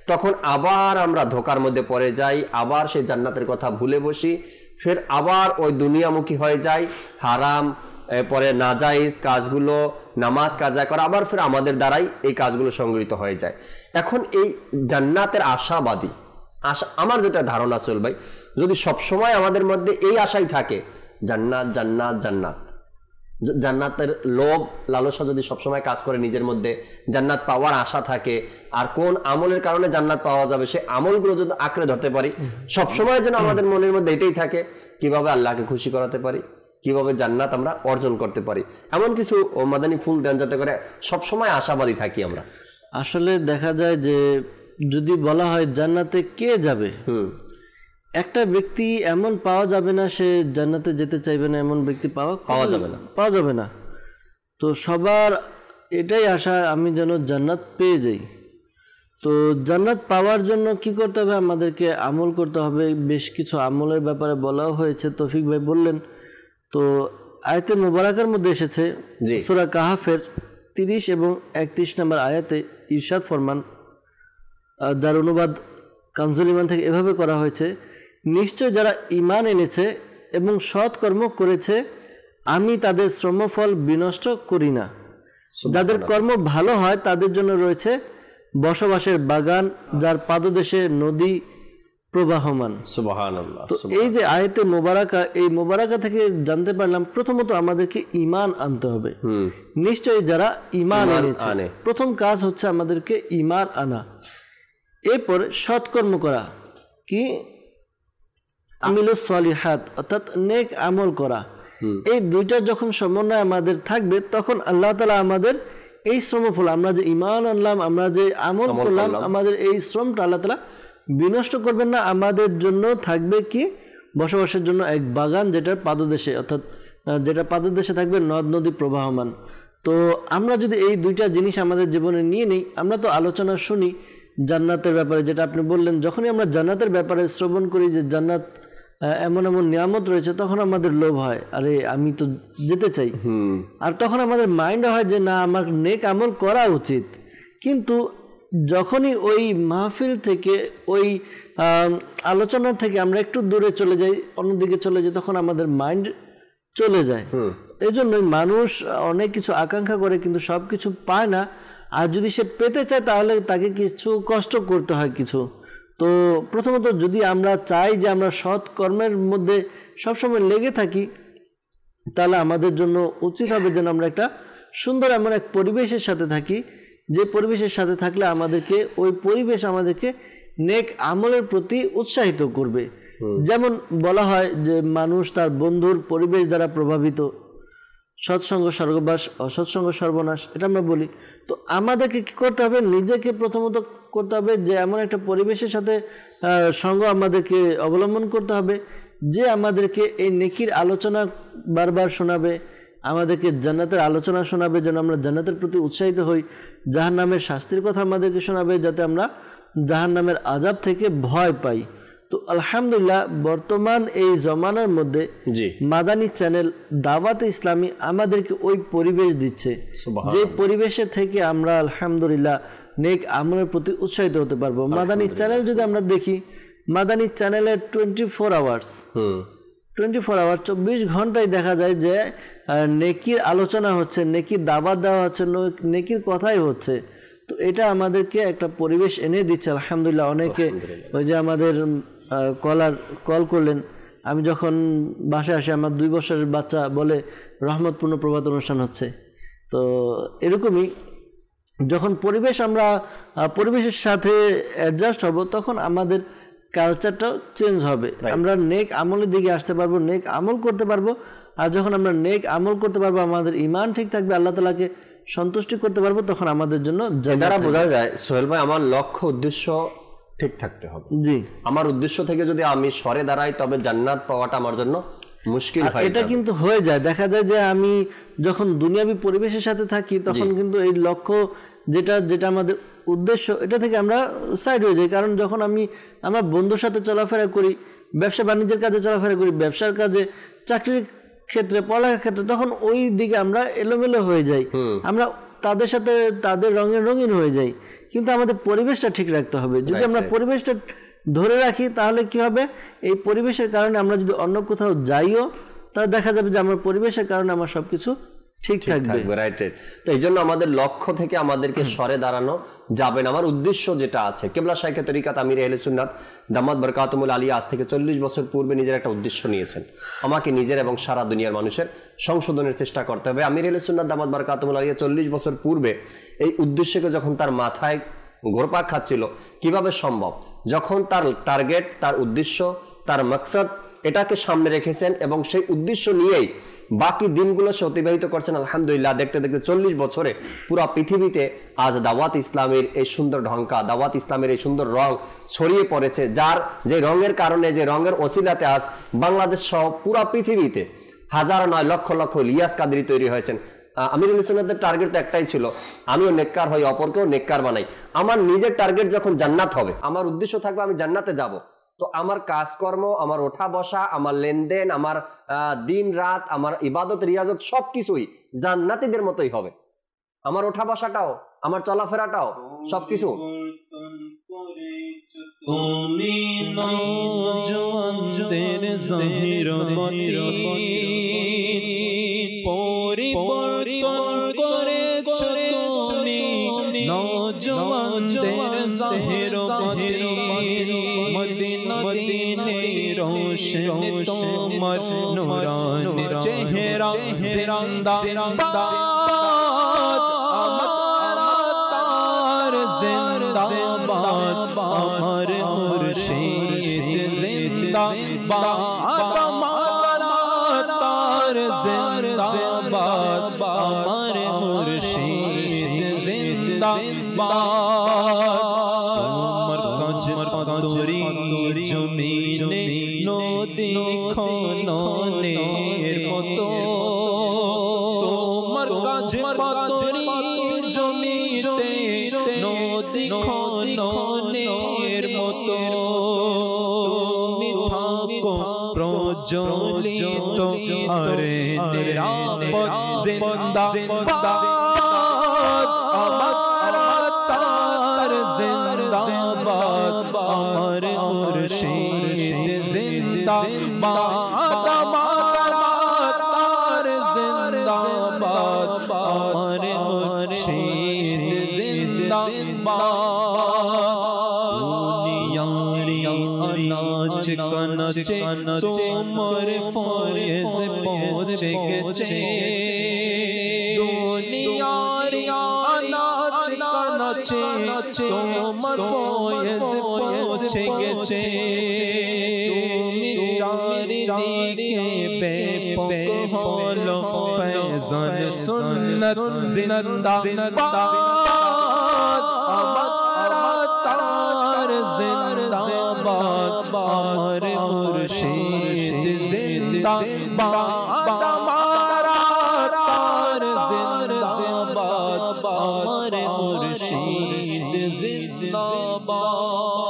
তখন আবার আমরা ধোকার মধ্যে পড়ে যাই, আবার সেই জান্নাতের কথা ভুলে বসি, ফের আবার ওই দুনিয়ামুখী হয়ে যাই, হারাম পরে নাজাইজ কাজগুলো, নামাজ কাজা করা, আবার ফের আমাদের দ্বারাই এই কাজগুলো সংগৃহীত হয়ে যায়। এখন এই জান্নাতের আশাবাদী আশা, আমার যেটা ধারণা চল ভাই, যদি সবসময় আমাদের মধ্যে এই আশাই থাকে জান্নাত জান্নাত জান্নাত, জান্নাতের লোভ লালসা যদি সবসময় কাজ করে নিজের মধ্যে, জান্নাত পাওয়ার আশা থাকে, আর কোন আমলের কারণে জান্নাত পাওয়া যাবে সে আমলগুলো যদি আঁকড়ে ধরতে পারি, সবসময় যেন আমাদের মনের মধ্যে এটাই থাকে কিভাবে আল্লাহকে খুশি করাতে পারি, কিভাবে জান্নাত আমরা অর্জন করতে পারি, এমন কিছু মাদানী ফুল দেন যাতে করে সবসময় আশাবাদী থাকি আমরা। আসলে দেখা যায় যে যদি বলা হয় জান্নাতে কে যাবে, হুম একটা ব্যক্তি এমন পাওয়া যাবে না সে জান্নাতে যেতে চাইবে না, এমন ব্যক্তি পাওয়া পাওয়া যাবে না পাওয়া যাবে না তো সবার এটাই আশা আমি যেন জান্নাত পেয়ে যাই। তো জান্নাত পাওয়ার জন্য কি করতে হবে, আমাদেরকে আমল করতে হবে। বেশ কিছু আমলের ব্যাপারে বলাও হয়েছে, তৌফিক ভাই বললেন। তো আয়াতে মুবারাকার মধ্যে এসেছে সূরা কাহাফের তিরিশ এবং একত্রিশ নম্বর আয়াতে ইরশাদ ফরমান, যার অনুবাদ কানজুল ঈমান থেকে এভাবে করা হয়েছে, নিশ্চয় যারা ঈমান এনেছে এবং সৎকর্ম করেছে আমি তাদের শ্রমফল বিনষ্ট করি না। যাদের কর্ম ভালো হয় তাদের জন্য রয়েছে বসবাসের বাগান, যার পাদদেশে নদী প্রবাহমান। সুবহানাল্লাহ। তো এই যে আয়াতে মোবারকা, এই মোবারকা থেকে জানতে পারলাম প্রথমত আমাদেরকে ঈমান আনতে হবে। নিশ্চয়ই যারা ঈমান এনেছে, প্রথম কাজ হচ্ছে আমাদেরকে ঈমান আনা, এরপর সৎকর্ম করা, কি আমিলুস সলিহাত অর্থাৎ নেক আমল করা। এই দুইটা যখন সমন্বয় আমাদের থাকবে তখন আল্লাহ তাআলা আমাদের এই শ্রমফল, আমরা যে ঈমান আনলাম, আমরা যে আমল করলাম, আমাদের এই শ্রমটা আল্লাহ তাআলা বিনষ্ট করবেন না। আমাদের জন্য থাকবে কি বসবাসের জন্য এক বাগান, যেটার পাদদেশে অর্থাৎ যেটা পাদদেশে থাকবে নদ নদী প্রবাহমান। তো আমরা যদি এই দুইটা জিনিস আমাদের জীবনে নিয়ে নিই, আমরা তো আলোচনা শুনি জান্নাতের ব্যাপারে, যেটা আপনি বললেন, যখনই আমরা জান্নাতের ব্যাপারে শ্রবণ করি যে জান্নাত এমন এমন নিয়ামত রয়েছে, তখন আমাদের লোভ হয়, আরে আমি তো যেতে চাই। আর তখন আমাদের মাইন্ড হয় যে না, আমার নেক আমল করা উচিত। কিন্তু যখনই ওই মাহফিল থেকে, ওই আলোচনা থেকে আমরা একটু দূরে চলে যাই, অন্যদিকে চলে যাই, তখন আমাদের মাইন্ড চলে যায়। এই জন্যই মানুষ অনেক কিছু আকাঙ্ক্ষা করে কিন্তু সব কিছু পায় না। আর যদি সে পেতে চায় তাহলে তাকে কিছু কষ্ট করতে হয় কিছু। তো প্রথমত যদি আমরা চাই যে আমরা সৎ কর্মের মধ্যে সবসময় লেগে থাকি, তাহলে আমাদের জন্য উচিত হবে যেন আমরা একটা সুন্দর এমন এক পরিবেশের সাথে থাকি, যে পরিবেশের সাথে থাকলে আমাদেরকে ওই পরিবেশ আমাদেরকে নেক আমলের প্রতি উৎসাহিত করবে। যেমন বলা হয় যে মানুষ তার বন্ধুর পরিবেশ দ্বারা প্রভাবিত, সৎসঙ্গ স্বর্গবাস, অসৎসঙ্গ সর্বনাশ, এটা আমরা বলি। তো আমাদেরকে কি করতে হবে, নিজেকে প্রথমত করতে হবে যে এমন একটা পরিবেশের সাথে সঙ্গ আমাদেরকে অবলম্বন করতে হবে যে আমাদেরকে এই নেকির আলোচনা বারবার শোনাবে, আমাদেরকে জান্নাতের আলোচনা শোনাবে যেন আমরা জান্নাতের প্রতি উৎসাহিত হই, জাহান্নামের শাস্তির কথা আমাদেরকে শোনাবে যাতে আমরা জাহান্নামের আযাব থেকে ভয় পাই। তো আলহামদুলিল্লাহ বর্তমান এই জমানার মধ্যে মাদানী চ্যানেল দাওয়াতে ইসলামী আমাদেরকে ওই পরিবেশ দিচ্ছে, যে পরিবেশে থেকে আমরা আলহামদুলিল্লাহ নেক আমলের প্রতি উৎসাহিত হতে পারবো। মাদানী চ্যানেল যদি আমরা দেখি, মাদানী চ্যানেলের twenty four hours twenty four hour চব্বিশ ঘন্টায় দেখা যায় যে নেকির আলোচনা হচ্ছে, নেকির দাওয়াত দেওয়া হচ্ছে, নেকির কথাই হচ্ছে। তো এটা আমাদেরকে একটা পরিবেশ এনে দিচ্ছে আলহামদুলিল্লাহ। অনেকে ওই যে আমাদের কলার কল করলেন, আমি যখন বাসায় আসি আমার দুই বছরের বাচ্চা বলে রহমতপূর্ণ প্রভাত অনুষ্ঠান হচ্ছে। তো এরকমই যখন পরিবেশ আমরা পরিবেশের সাথে অ্যাডজাস্ট হব, তখন আমাদের কালচারটাও চেঞ্জ হবে, আমরা নেক আমলের দিকে আসতে পারবো, নেক আমল করতে পারবো। আর যখন আমরা নেক আমল করতে পারবো, আমাদের ঈমান ঠিক থাকবে, আল্লাহ তাআলাকে সন্তুষ্টি করতে পারবো, তখন আমাদের জন্য দ্বারা বোঝা যায় সোহেল ভাই আমার লক্ষ্য উদ্দেশ্য ঠিক থাকতে হবে। জি, আমার উদ্দেশ্য থেকে যদি আমি সরে দাঁড়াই তবে জান্নাত পাওয়াটা আমার জন্য মুশকিল হয়। এটা কিন্তু হয়ে যায়, দেখা যায় যে আমি যখন দুনিয়াবি পরিবেশের সাথে থাকি তখন কিন্তু এই লক্ষ্য যেটা যেটা আমাদের উদ্দেশ্য এটা থেকে আমরা সাইড হয়ে যাই। কারণ যখন আমি আমার বন্ধুর সাথে চলাফেরা করি, ব্যবসা বাণিজ্যের কাজে চলাফেরা করি, ব্যবসার কাজে, চাকরির ক্ষেত্রে, পড়ালেখার ক্ষেত্রে, তখন ওই দিকে আমরা এলোমেলো হয়ে যাই। আমরা তাদের সাথে তাদের রঙে রঙিন হয়ে যাই, কিন্তু আমাদের পরিবেশটা ঠিক রাখতে হবে। যদি আমরা পরিবেশটা ধরে রাখি তাহলে কি হবে, এই পরিবেশের কারণে আমরা যদি অন্য কোথাও যাইও তাহলে দেখা যাবে যে আমার পরিবেশের কারণে আমার সবকিছু ঠিক থাকবে। রাইট রাইট তো এই জন্য আমাদের লক্ষ্য থেকে আমাদেরকে সরে দাঁড়ানো যাবে না। আমার উদ্দেশ্য যেটা আছে, কেবলা শাইখে তরিকাত আমির আহলে সুন্নাত দামাত বরকাতুল আলিয়া আজ থেকে চল্লিশ বছর পূর্বে নিজের একটা উদ্দেশ্য নিয়েছেন, আমাকে নিজের এবং সারা দুনিয়ার মানুষের সংশোধনের চেষ্টা করতে হবে। আমির আহলে সুন্নাত দামাত বরকাতুল আলিয়া চল্লিশ বছর পূর্বে এই উদ্দেশ্যকে যখন তার মাথায় ঘোরপাক খাচ্ছিল, কিভাবে সম্ভব, যখন তার টার্গেট, তার উদ্দেশ্য, তার মাকসাদ এটাকে সামনে রেখেছেন এবং সেই উদ্দেশ্য নিয়েই বাকি দিনগুলো সে অতিবাহিত করছেন। আলহামদুলিল্লাহ, দেখতে দেখতে চল্লিশ বছরে পুরা পৃথিবীতে আজ দাওয়াত ইসলামের এই সুন্দর ঢঙ্কা, দাওয়াত ইসলামের এই সুন্দর রং ছড়িয়ে পড়েছে, যার যে রঙের কারণে, যে রঙের ওসিলাতে আজ বাংলাদেশ সহ পুরা পৃথিবীতে হাজার নয় লক্ষ লক্ষ ইলিয়াস কাদরি তৈরি হয়েছেন। আমির আহলে সুন্নাতের টার্গেট তো একটাই ছিল, আমিও নেককার হই, অপরকেও নেককার বানাই। আমার নিজের টার্গেট যখন জান্নাত হবে, আমার উদ্দেশ্য থাকবে আমি জান্নাতে যাব, তো আমার কাজকর্ম, আমার ওঠা বসা, আমার লেনদেন, আমার দিন রাত, আমার ইবাদত রিয়াজত সবকিছুই জান্নাতীদের মতোই হবে। আমার ওঠা বসাটাও, আমার চলাফেরাটাও সবকিছু তুমি নওজওয়ানদের জাহিরমতি পরিবর্তন করেছ তুমি, নওজওয়ানদের জাহিরমতি মদিনে রোশন তোমার নূরানি চেহারা জিন্দাবাদ, আমার তার জিন্দাবাদ, আমার মুর্শিদ জিন্দাবাদ, আমার তার জিন্দাবাদ, আমার মুর্শিদ জিন্দাবাদ। তরি জমিনে নদী খননের মতো, তোমার কাছে পাতরি জমিতে নদী খননের মতো, তুমি থাকো প্রজ্বলিত আরে নিরাপদ জিন্দাবাদ, আমার তার জিন্দাবাদ, আমার মুর্শিদ জিন্দাবাদ, আমার তার জিন্দাবাদ, আমার মুর্শিদ জিন্দাবাদ। দুনিয়ার আনাজ কানাচে তোমার ফয়েজ পৌঁছে গেছে, দুনিয়ার আনাজ কানাচে তোমার ফয়েজ পৌঁছে গেছে, তুমি চারিদিকে ব্যাপক হলো ফয়জান সুন্নাত জিন্দাবাদ, আমার তার জিন্দাবাদ, আমার মুর্শিদ জিন্দাবাদ, আমার তার জিন্দাবাদ, আমার মুর্শিদ জিন্দাবাদ।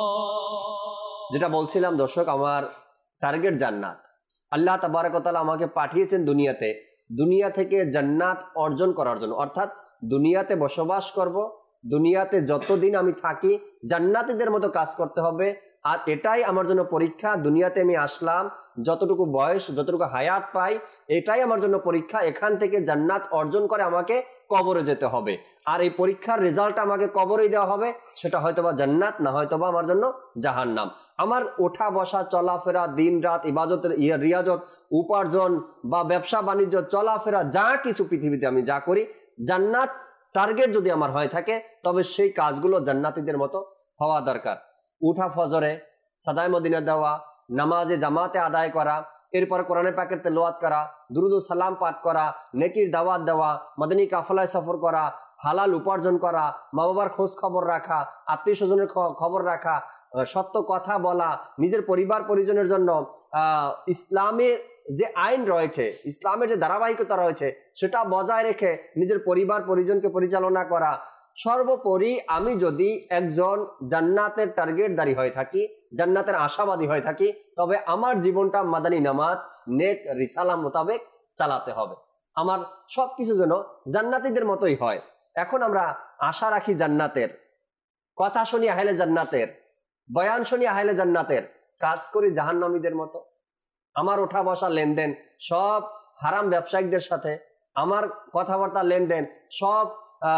যেটা বলছিলাম দর্শক, আমার টার্গেট জান্নাত। আল্লাহ তাবারক ওয়া তাআলা আমাকে পাঠিয়েছেন দুনিয়াতে, দুনিয়া থেকে জান্নাত অর্জন করার জন্য, অর্থাৎ দুনিয়াতে বসবাস করব, দুনিয়াতে যতদিন আমি থাকি জান্নাতীদের মতো কাজ করতে হবে। আর এটাই আমার জন্য পরীক্ষা, দুনিয়াতে আমি আসলাম, যতটুকু বয়স, যতটুকু হায়াত পাই, এটাই আমার জন্য পরীক্ষা। এখান থেকে জান্নাত অর্জন করে আমাকে কবরে যেতে হবে, আর এই পরীক্ষার রেজাল্ট আমাকে কবরেই দেওয়া হবে, সেটা হয়তোবা জান্নাত, না হয়তোবা আমার জন্য জাহান্নাম। আমার ওঠা বসা, চলাফেরা, দিন রাত, ইবাদতের রিয়াজত, উপার্জন বা ব্যবসা বাণিজ্য, চলাফেরা, যা কিছু পৃথিবীতে আমি যা করি, জান্নাত টার্গেট যদি আমার হয়ে থাকে, তবে সেই কাজগুলো জান্নাতীদের মতো হওয়া দরকার। উঠা ফজরে, সাদায়ে মদিনা দেওয়া, নামাজে জামাতে আদায় করা, এরপর কোরআনের পাকের তেলাওয়াত করা, দুরুদ ও সালাম পাঠ করা, নেকির দাওয়াত দেওয়া, মাদানী কাফেলায় সফর করা, হালাল উপার্জন করা, মা বাবার খোঁজ খবর রাখা, আত্মীয় স্বজনের খবর রাখা, সত্য কথা বলা, নিজের পরিবার পরিজনের জন্য আহ ইসলামের যে আইন রয়েছে, ইসলামের যে ধারাবাহিকতা রয়েছে, সেটা বজায় রেখে নিজের পরিবার পরিজনকে পরিচালনা করা। সর্বোপরি আমি যদি একজন জান্নাতের টার্গেটদারী হয়ে থাকি, জান্নাতের আশাবাদী হয়ে থাকি, তবে আমার জীবনটা মাদানী নামাজ, নেক রিসালা মোতাবেক চালাতে হবে। আমার সবকিছু যেন জান্নাতীদের মতোই হয়। এখন আমরা আশা রাখি জান্নাতের, কথা শুনি আহলে জান্নাতের, বয়ান শুনি আহলে জান্নাতের, কাজ করি জাহান্নামীদের মতো। আমার ওঠা বসা লেনদেন সব হারাম ব্যবসায়িকদের সাথে, আমার কথাবার্তা লেনদেন সব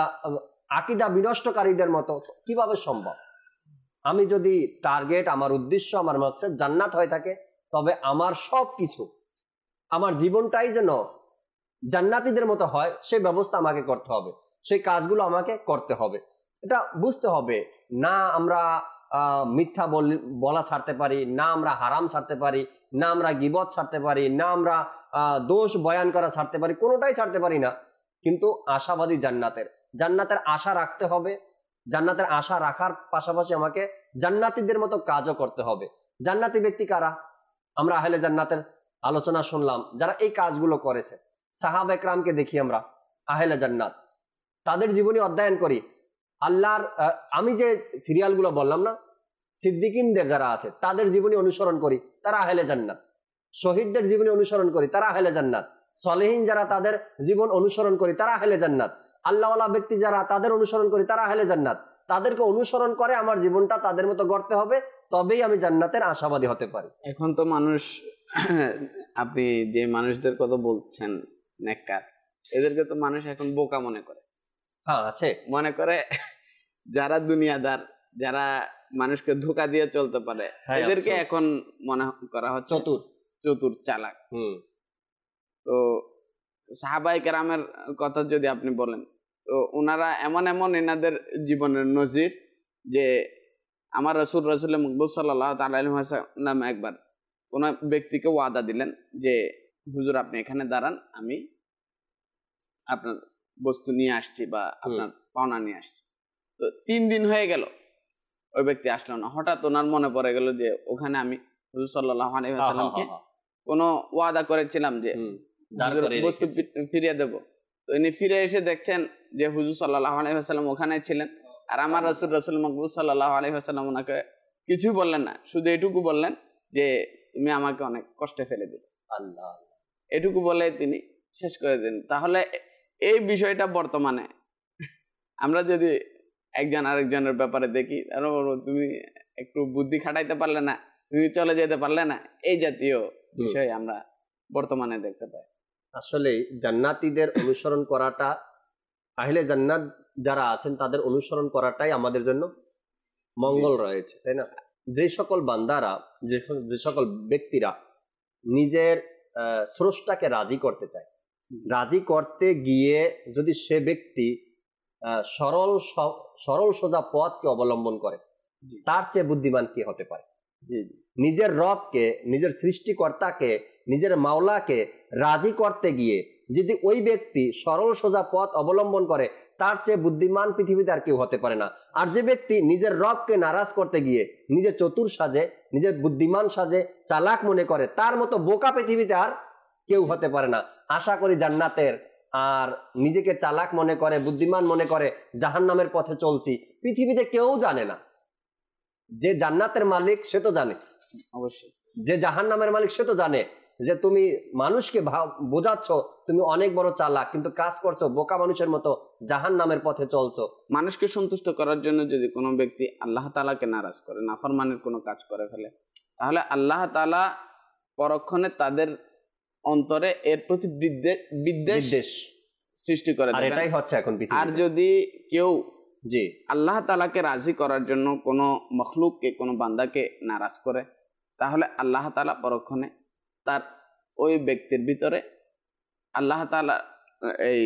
আকীদা বিনষ্টকারীদের মতো, কিভাবে সম্ভব? আমি যদি টার্গেট, আমার উদ্দেশ্য, আমার মাকসাদ জান্নাত হয়ে থাকে, তবে আমার সব কিছু, আমার জীবনটাই যেন জান্নাতীদের মতো হয়, সেই ব্যবস্থা আমাকে করতে হবে, সেই কাজগুলো আমাকে করতে হবে। এটা বুঝতে হবে। না আমরা আহ মিথ্যা বলা ছাড়তে পারি, না আমরা হারাম ছাড়তে পারি, না আমরা গীবত ছাড়তে পারি, না আমরা আহ দোষ বয়ান করা ছাড়তে পারি, কোনোটাই ছাড়তে পারি না। কিন্তু আশাবাদী জান্নাতের, জান্নাতের আশা রাখতে হবে। জান্নাতের আশা রাখার পাশাপাশি আমাকে জান্নাতীদের মতো কাজও করতে হবে। জান্নাতি ব্যক্তি কারা? আমরা আহলে জান্নাতের আলোচনা শুনলাম, যারা এই কাজগুলো করেছে। সাহাবা একরামকে দেখি আমরা, আহলে জান্নাত, তাদের জীবনী অধ্যয়ন করি। আল্লাহর আমি যে সিরিয়ালগুলো বললাম না, সিদ্দিকিনদের যারা আছে তাদের জীবনী অনুসরণ করি, তারা আহলে জান্নাত। শহীদদের জীবনী অনুসরণ করি, তারা আহলে জান্নাত। সলেহীন যারা, তাদের জীবন অনুসরণ করি, তারা আহলে জান্নাত। আল্লাহওয়ালা ব্যক্তি যারা, তাদের অনুসরণ করি, তারা আহলে জান্নাত। তাদেরকে অনুসরণ করে আমার জীবনটা তাদের মতো গড়তে হবে, তবেই আমি জান্নাতের আশাবাদী হতে পারি। এখন তো মানুষ, আপনি যে মানুষদের কথা বলছেন নেককার, এদেরকে তো মানুষ এখন বোকা মনে করে। হ্যাঁ, আছে, মনে করে যারা দুনিয়াদার, যারা মানুষকে ধোকা দিয়ে চলতে পারে, এদেরকে এখন মনে করা হচ্ছে চতুর, চতুর চালাক। হুম তো সাহাবায়ে কেরামের কথা যদি আপনি বলেন, তো ওনারা এমন এমন এনাদের জীবনের নজির যে আমার রাসূল রাসূল মকবুল সাল্লাল্লাহু তাআলা আলাইহি ওয়াসাল্লাম একবার কোন ব্যক্তিকে ওয়াদা দিলেন যে হুজুর আপনি এখানে দাঁড়ান, আমি আপনার বস্তু নিয়ে আসছি বা আপনার পাওনা নিয়ে আসছি। তো তিন দিন হয়ে গেল, ওই ব্যক্তি আসলো না। হঠাৎ ওনার মনে পড়ে গেল যে ওখানে আমি হুজুর সাল্লাল্লাহু আলাইহি ওয়াসাল্লামকে কোনো ওয়াদা করেছিলাম যে বস্তু ফিরিয়ে দেব। তো ইনি ফিরে এসে দেখছেন যে হুজুর সাল্লাল্লাহু আলাইহি ওয়াসাল্লাম ওখানে ছিলেন, আর আমার রাসূল রাসূল মকবুল সাল্লাল্লাহু আলাইহি ওয়াসাল্লাম ওনাকে কিছুই বললেন না, শুধু এটুকু বললেন যে তুমি আমাকে অনেক কষ্টে ফেলে দিলে। আল্লাহ, এটুকু বলে তিনি শেষ করে দিন। তাহলে এই বিষয়টা বর্তমানে আমরা যদি একজন আরেকজনের ব্যাপারে দেখি, তুমি একটু বুদ্ধি খাটাইতে পারলে না, তুমি চলে যেতে পারলে না, এই জাতীয় বিষয় আমরা বর্তমানে দেখতে পাই। আসলে জান্নাতীদের অনুসরণ করাটা, আহলে জান্নাত যারা আছেন তাদের অনুসরণ করাটাই আমাদের জন্য মঙ্গল রয়েছে, তাই না? যে সকল বান্দারা, যে যে সকল ব্যক্তিরা নিজের স্রষ্টাকে রাজি করতে চায়, রাজি করতে গিয়ে যদি সে ব্যক্তি সরল সরল সোজা পথকে অবলম্বন করে, তার চেয়ে বুদ্ধিমান কি হতে পারে? জি জি নিজের রবকে, নিজের সৃষ্টিকর্তাকে, নিজের মাওলাকে রাজি করতে গিয়ে যদি ওই ব্যক্তি সরল সোজা পথ অবলম্বন করে, তার চেয়ে বুদ্ধিমান পৃথিবীতে আর কেউ হতে পারে না। আর যে ব্যক্তি নিজের রবকে নারাজ করতে গিয়ে নিজের চতুর সাজে, নিজের বুদ্ধিমান সাজে, চালাক মনে করে, তার মতো বোকা পৃথিবীতে আর কেউ হতে পারে না। আশা করি জান্নাতের, আর নিজেকে চালাক মনে করে, বুদ্ধিমান মনে করে জাহান্নামের পথে চলছি, পৃথিবীতে কেউ জানে না। যে জান্নাতের মালিক সে তো জানে, অবশ্যই। যে জাহান্নামের মালিক সে তো জানে যে তুমি মানুষকে বোঝাচ্ছ তুমি অনেক বড় চালাক, কিন্তু কাজ করছো বোকা মানুষের মতো, জাহান্নামের পথে চলছো। মানুষকে সন্তুষ্ট করার জন্য যদি কোনো ব্যক্তি আল্লাহ তাআলাকে নারাজ করে, নাফরমানের কোনো কাজ করে ফেলে, তাহলে আল্লাহ তাআলা পরক্ষণে তাদের অন্তরে এর প্রতি বিদ্বেষ সৃষ্টি করে দেন। এটাই হচ্ছে এখন পৃথিবীতে। আর যদি কেউ জি আল্লাহ তাআলাকে রাজি করার জন্য কোনো মখলুককে, কোনো বান্দাকে নারাজ করে, তাহলে আল্লাহ তাআলা পরক্ষণে তার ওই ব্যক্তির ভিতরে আল্লাহ তাআলা এই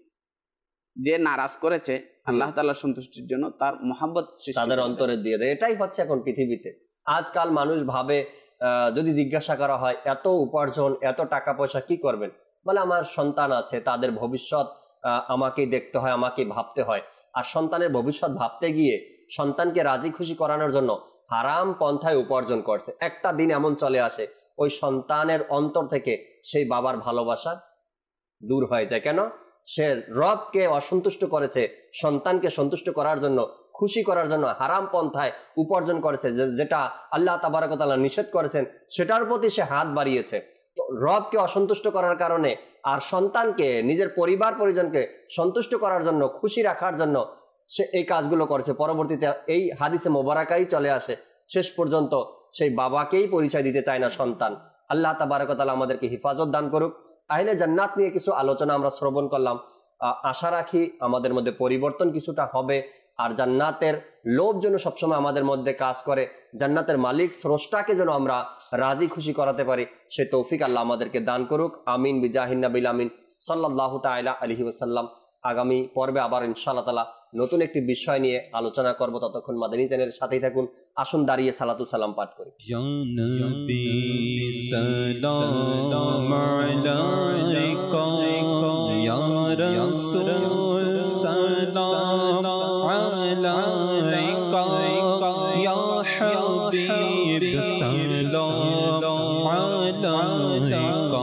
যে নারাজ করেছে আল্লাহ তাআলার সন্তুষ্টির জন্য তার মহব্বত তাদের অন্তরে দিয়ে দেয়। এটাই হচ্ছে এখন পৃথিবীতে। আজকাল মানুষ ভাবে, যদি জিজ্ঞাসা করা হয় এত উপার্জন, এত টাকা পয়সা কি করবেন, বলে আমার সন্তান আছে, তাদের ভবিষ্যৎ আমাকেই দেখতে হয়, আমাকেই ভাবতে হয়। আর সন্তানের ভবিষ্যৎ ভাবতে গিয়ে সন্তানকে রাজি খুশি করানোর জন্য হারাম পন্থায় উপার্জন করছে। একটা দিন এমন চলে আসে ওই সন্তানের অন্তর থেকে সেই বাবার ভালোবাসা দূর হয়ে যায়। কেন? সে রবকে অসন্তুষ্ট করেছে, সন্তানকে সন্তুষ্ট করার জন্য, খুশি করার জন্য হারাম পন্থায় উপার্জন করেছে, যেটা আল্লাহ তাবারক ওয়া তাআলা নিষেধ করেছেন, সেটার প্রতি সে হাত বাড়িয়েছে। রবকে অসন্তুষ্ট করার কারণে আর সন্তানকে নিজের পরিবার পরিজনকে সন্তুষ্ট করার জন্য খুশি রাখার জন্য সে এই কাজগুলো করেছে। পরবর্তীতে এই হাদিসে মোবারকাই চলে আসে, শেষ পর্যন্ত সেই বাবাকেই পরিচয় দিতে চায় না সন্তান। আল্লাহ তাবারক ওয়া তাআলা আমাদেরকে হিফাজত দান করুক। আহলে জান্নাত নিয়ে কিছু আলোচনা আমরা শ্রবণ করলাম, আশা রাখি আমাদের মধ্যে পরিবর্তন কিছুটা হবে, আর জান্নাতের লোভ যেন সবসময় আমাদের মধ্যে কাজ করে, জান্নাতের মালিক স্রষ্টাকে যেন আমরা রাজি খুশি করাতে পারি, সে তৌফিক আল্লাহ আমাদেরকে দান করুক। আমিন বিজাহিন নবিল আমিন সাল্লাল্লাহু তাআলা আলাইহি ওয়াসাল্লাম। আগামী পর্বে আবার ইনশাআল্লাহ তাআলা নতুন একটি বিষয় নিয়ে আলোচনা করব। ততক্ষণ মাদানী চ্যানেলের সাথেই থাকুন। আসুন দাঁড়িয়ে সালাতু সালাম পাঠ করি। ইয়া নবী সালাম আলাইকা, ইয়া রাসূল সালাম আলাইকা, ইয়া হাবিব সালাম আলাইকা,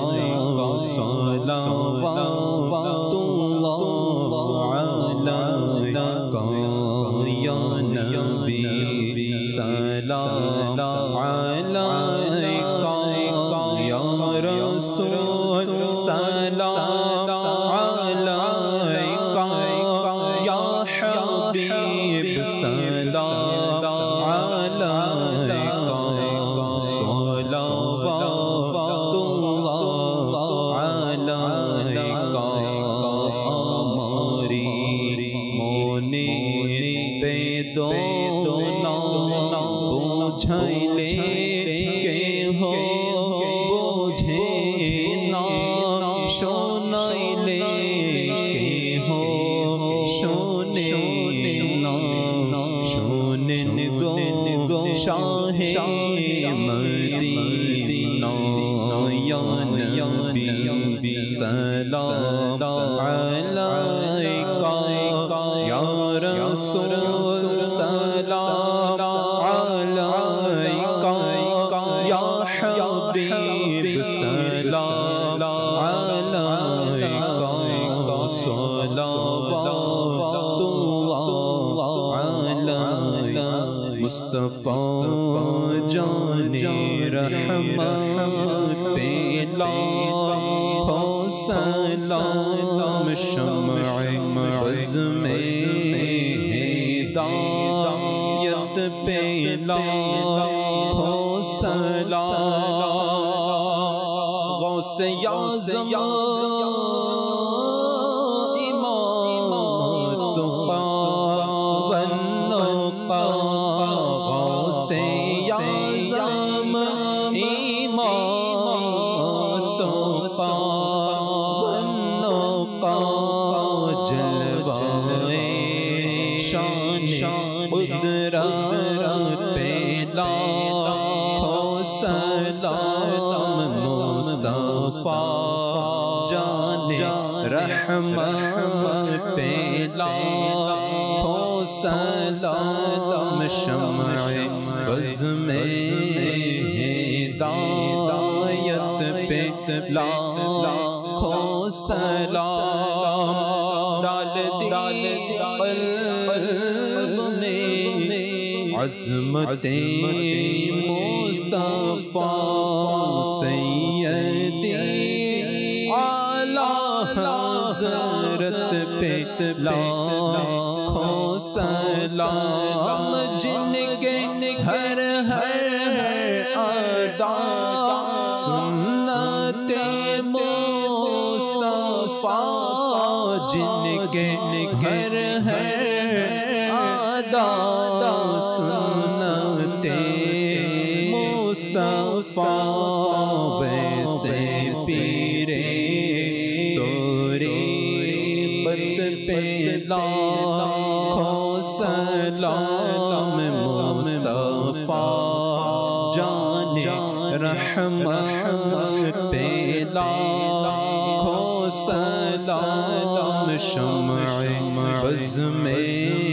সালাওয়াতুল্লাহ আলাইকা, ইয়া নবী সালাম আলাইকা, ইয়া রাসূল সালাম আলাইকা, ইয়া হাবিব সালাম আলাইকা, সালাওয়াতুল্লাহ আলাইকা। আমারি মনে বেদনা বুঝাইলে কেহ বোঝে না, শোনাইলে কেহ শোনে না, শোনেন গো শাহে মদিনা, ইয়া নবী সালাম আলাইকা, ইয়া রাসূল সালাম আলাইকা, ইয়া হাবিব সালাম আলাইকা, সালাওয়াতুল্লাহ আলাইকা। মুস্তাফা জানে রহমত পেলা সালাম, শমঈ বज़्म-ए हिदायत पेला सलाम, गौसे आज़म इमामत पावन्नुका, गौसे आज़म इमामत पावन्नुका, जलवाए शान कुदरत पेला सलाम, मुस्तफा जाने रहमत पेला सलाम, शमঈ बज़्म-ए हिदायत पेला सलाम, डाल दी क़ल्ब में अज़मते मुस्तफा सैयदी आला हज़रत पे लाखों सलाम, जिनके हर हर अदा सुन्नते मुस्तफा, जिनके हर हर अदा सुन्नते मुस्तफा, वैसे पीरे तोरी बत पे लाखों सलाम, मुस्तफा जाने रहमत पे लाखों सलाम, शमঈ बज़्म-ए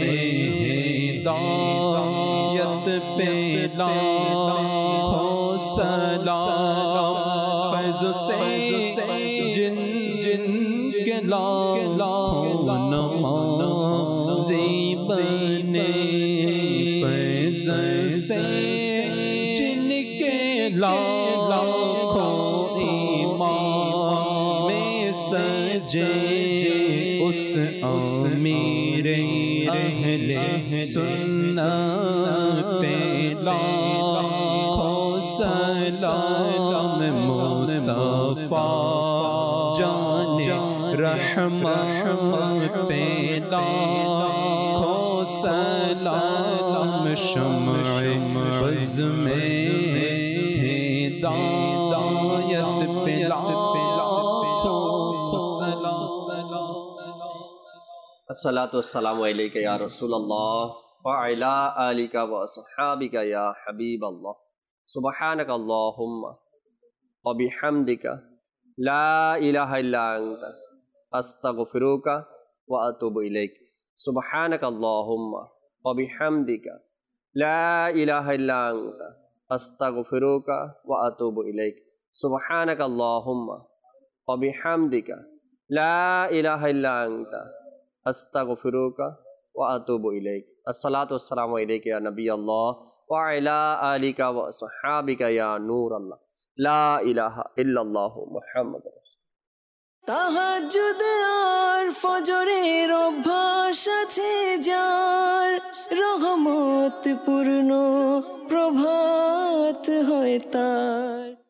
हिदायत पे लाखों सलाम, फैज़ से जिन जिन के लाखों नमाज़ी बने, फैज़ से जिनके लाखों उस आमीरे अहले सुन्नत पे लाखों सलाम मुस्तफा जाने रहमत पे लाखों सलाम शम्अ बज़ में हिदायत पे अस्सलातु वस्सलामु अलैका या रसूलल्लाह व अला आलिका व अस्हाबिका या हबीबल्लाह सुब्हानका अल्लाहुम्मा व बिहम्दिका ला इलाहा इल्ला अंता अस्तगफिरुका व अतूबु इलैक सुब्हानका अल्लाहुम्मा व बिहम्दिका ला इलाहा इल्ला अंता अस्तगफिरुका व अतूबु इलैक सुब्हानका अल्लाहुम्मा व बिहम्दिका ला इलाहा इल्ला अंता अस्तगफिरुका व अतूबु इलैक अस्सलातु वस्सलामु अलैका या नबी अल्लाह व अला आलिका व अस्हाबिका या नूर अल्लाह ला इलाहा इल्लल्लाहु मुहम्मद। তাহাজ্জুদ আর ফজরের অভ্যাস আছে যার, রহমত পূর্ণ প্রভাত হয় তার।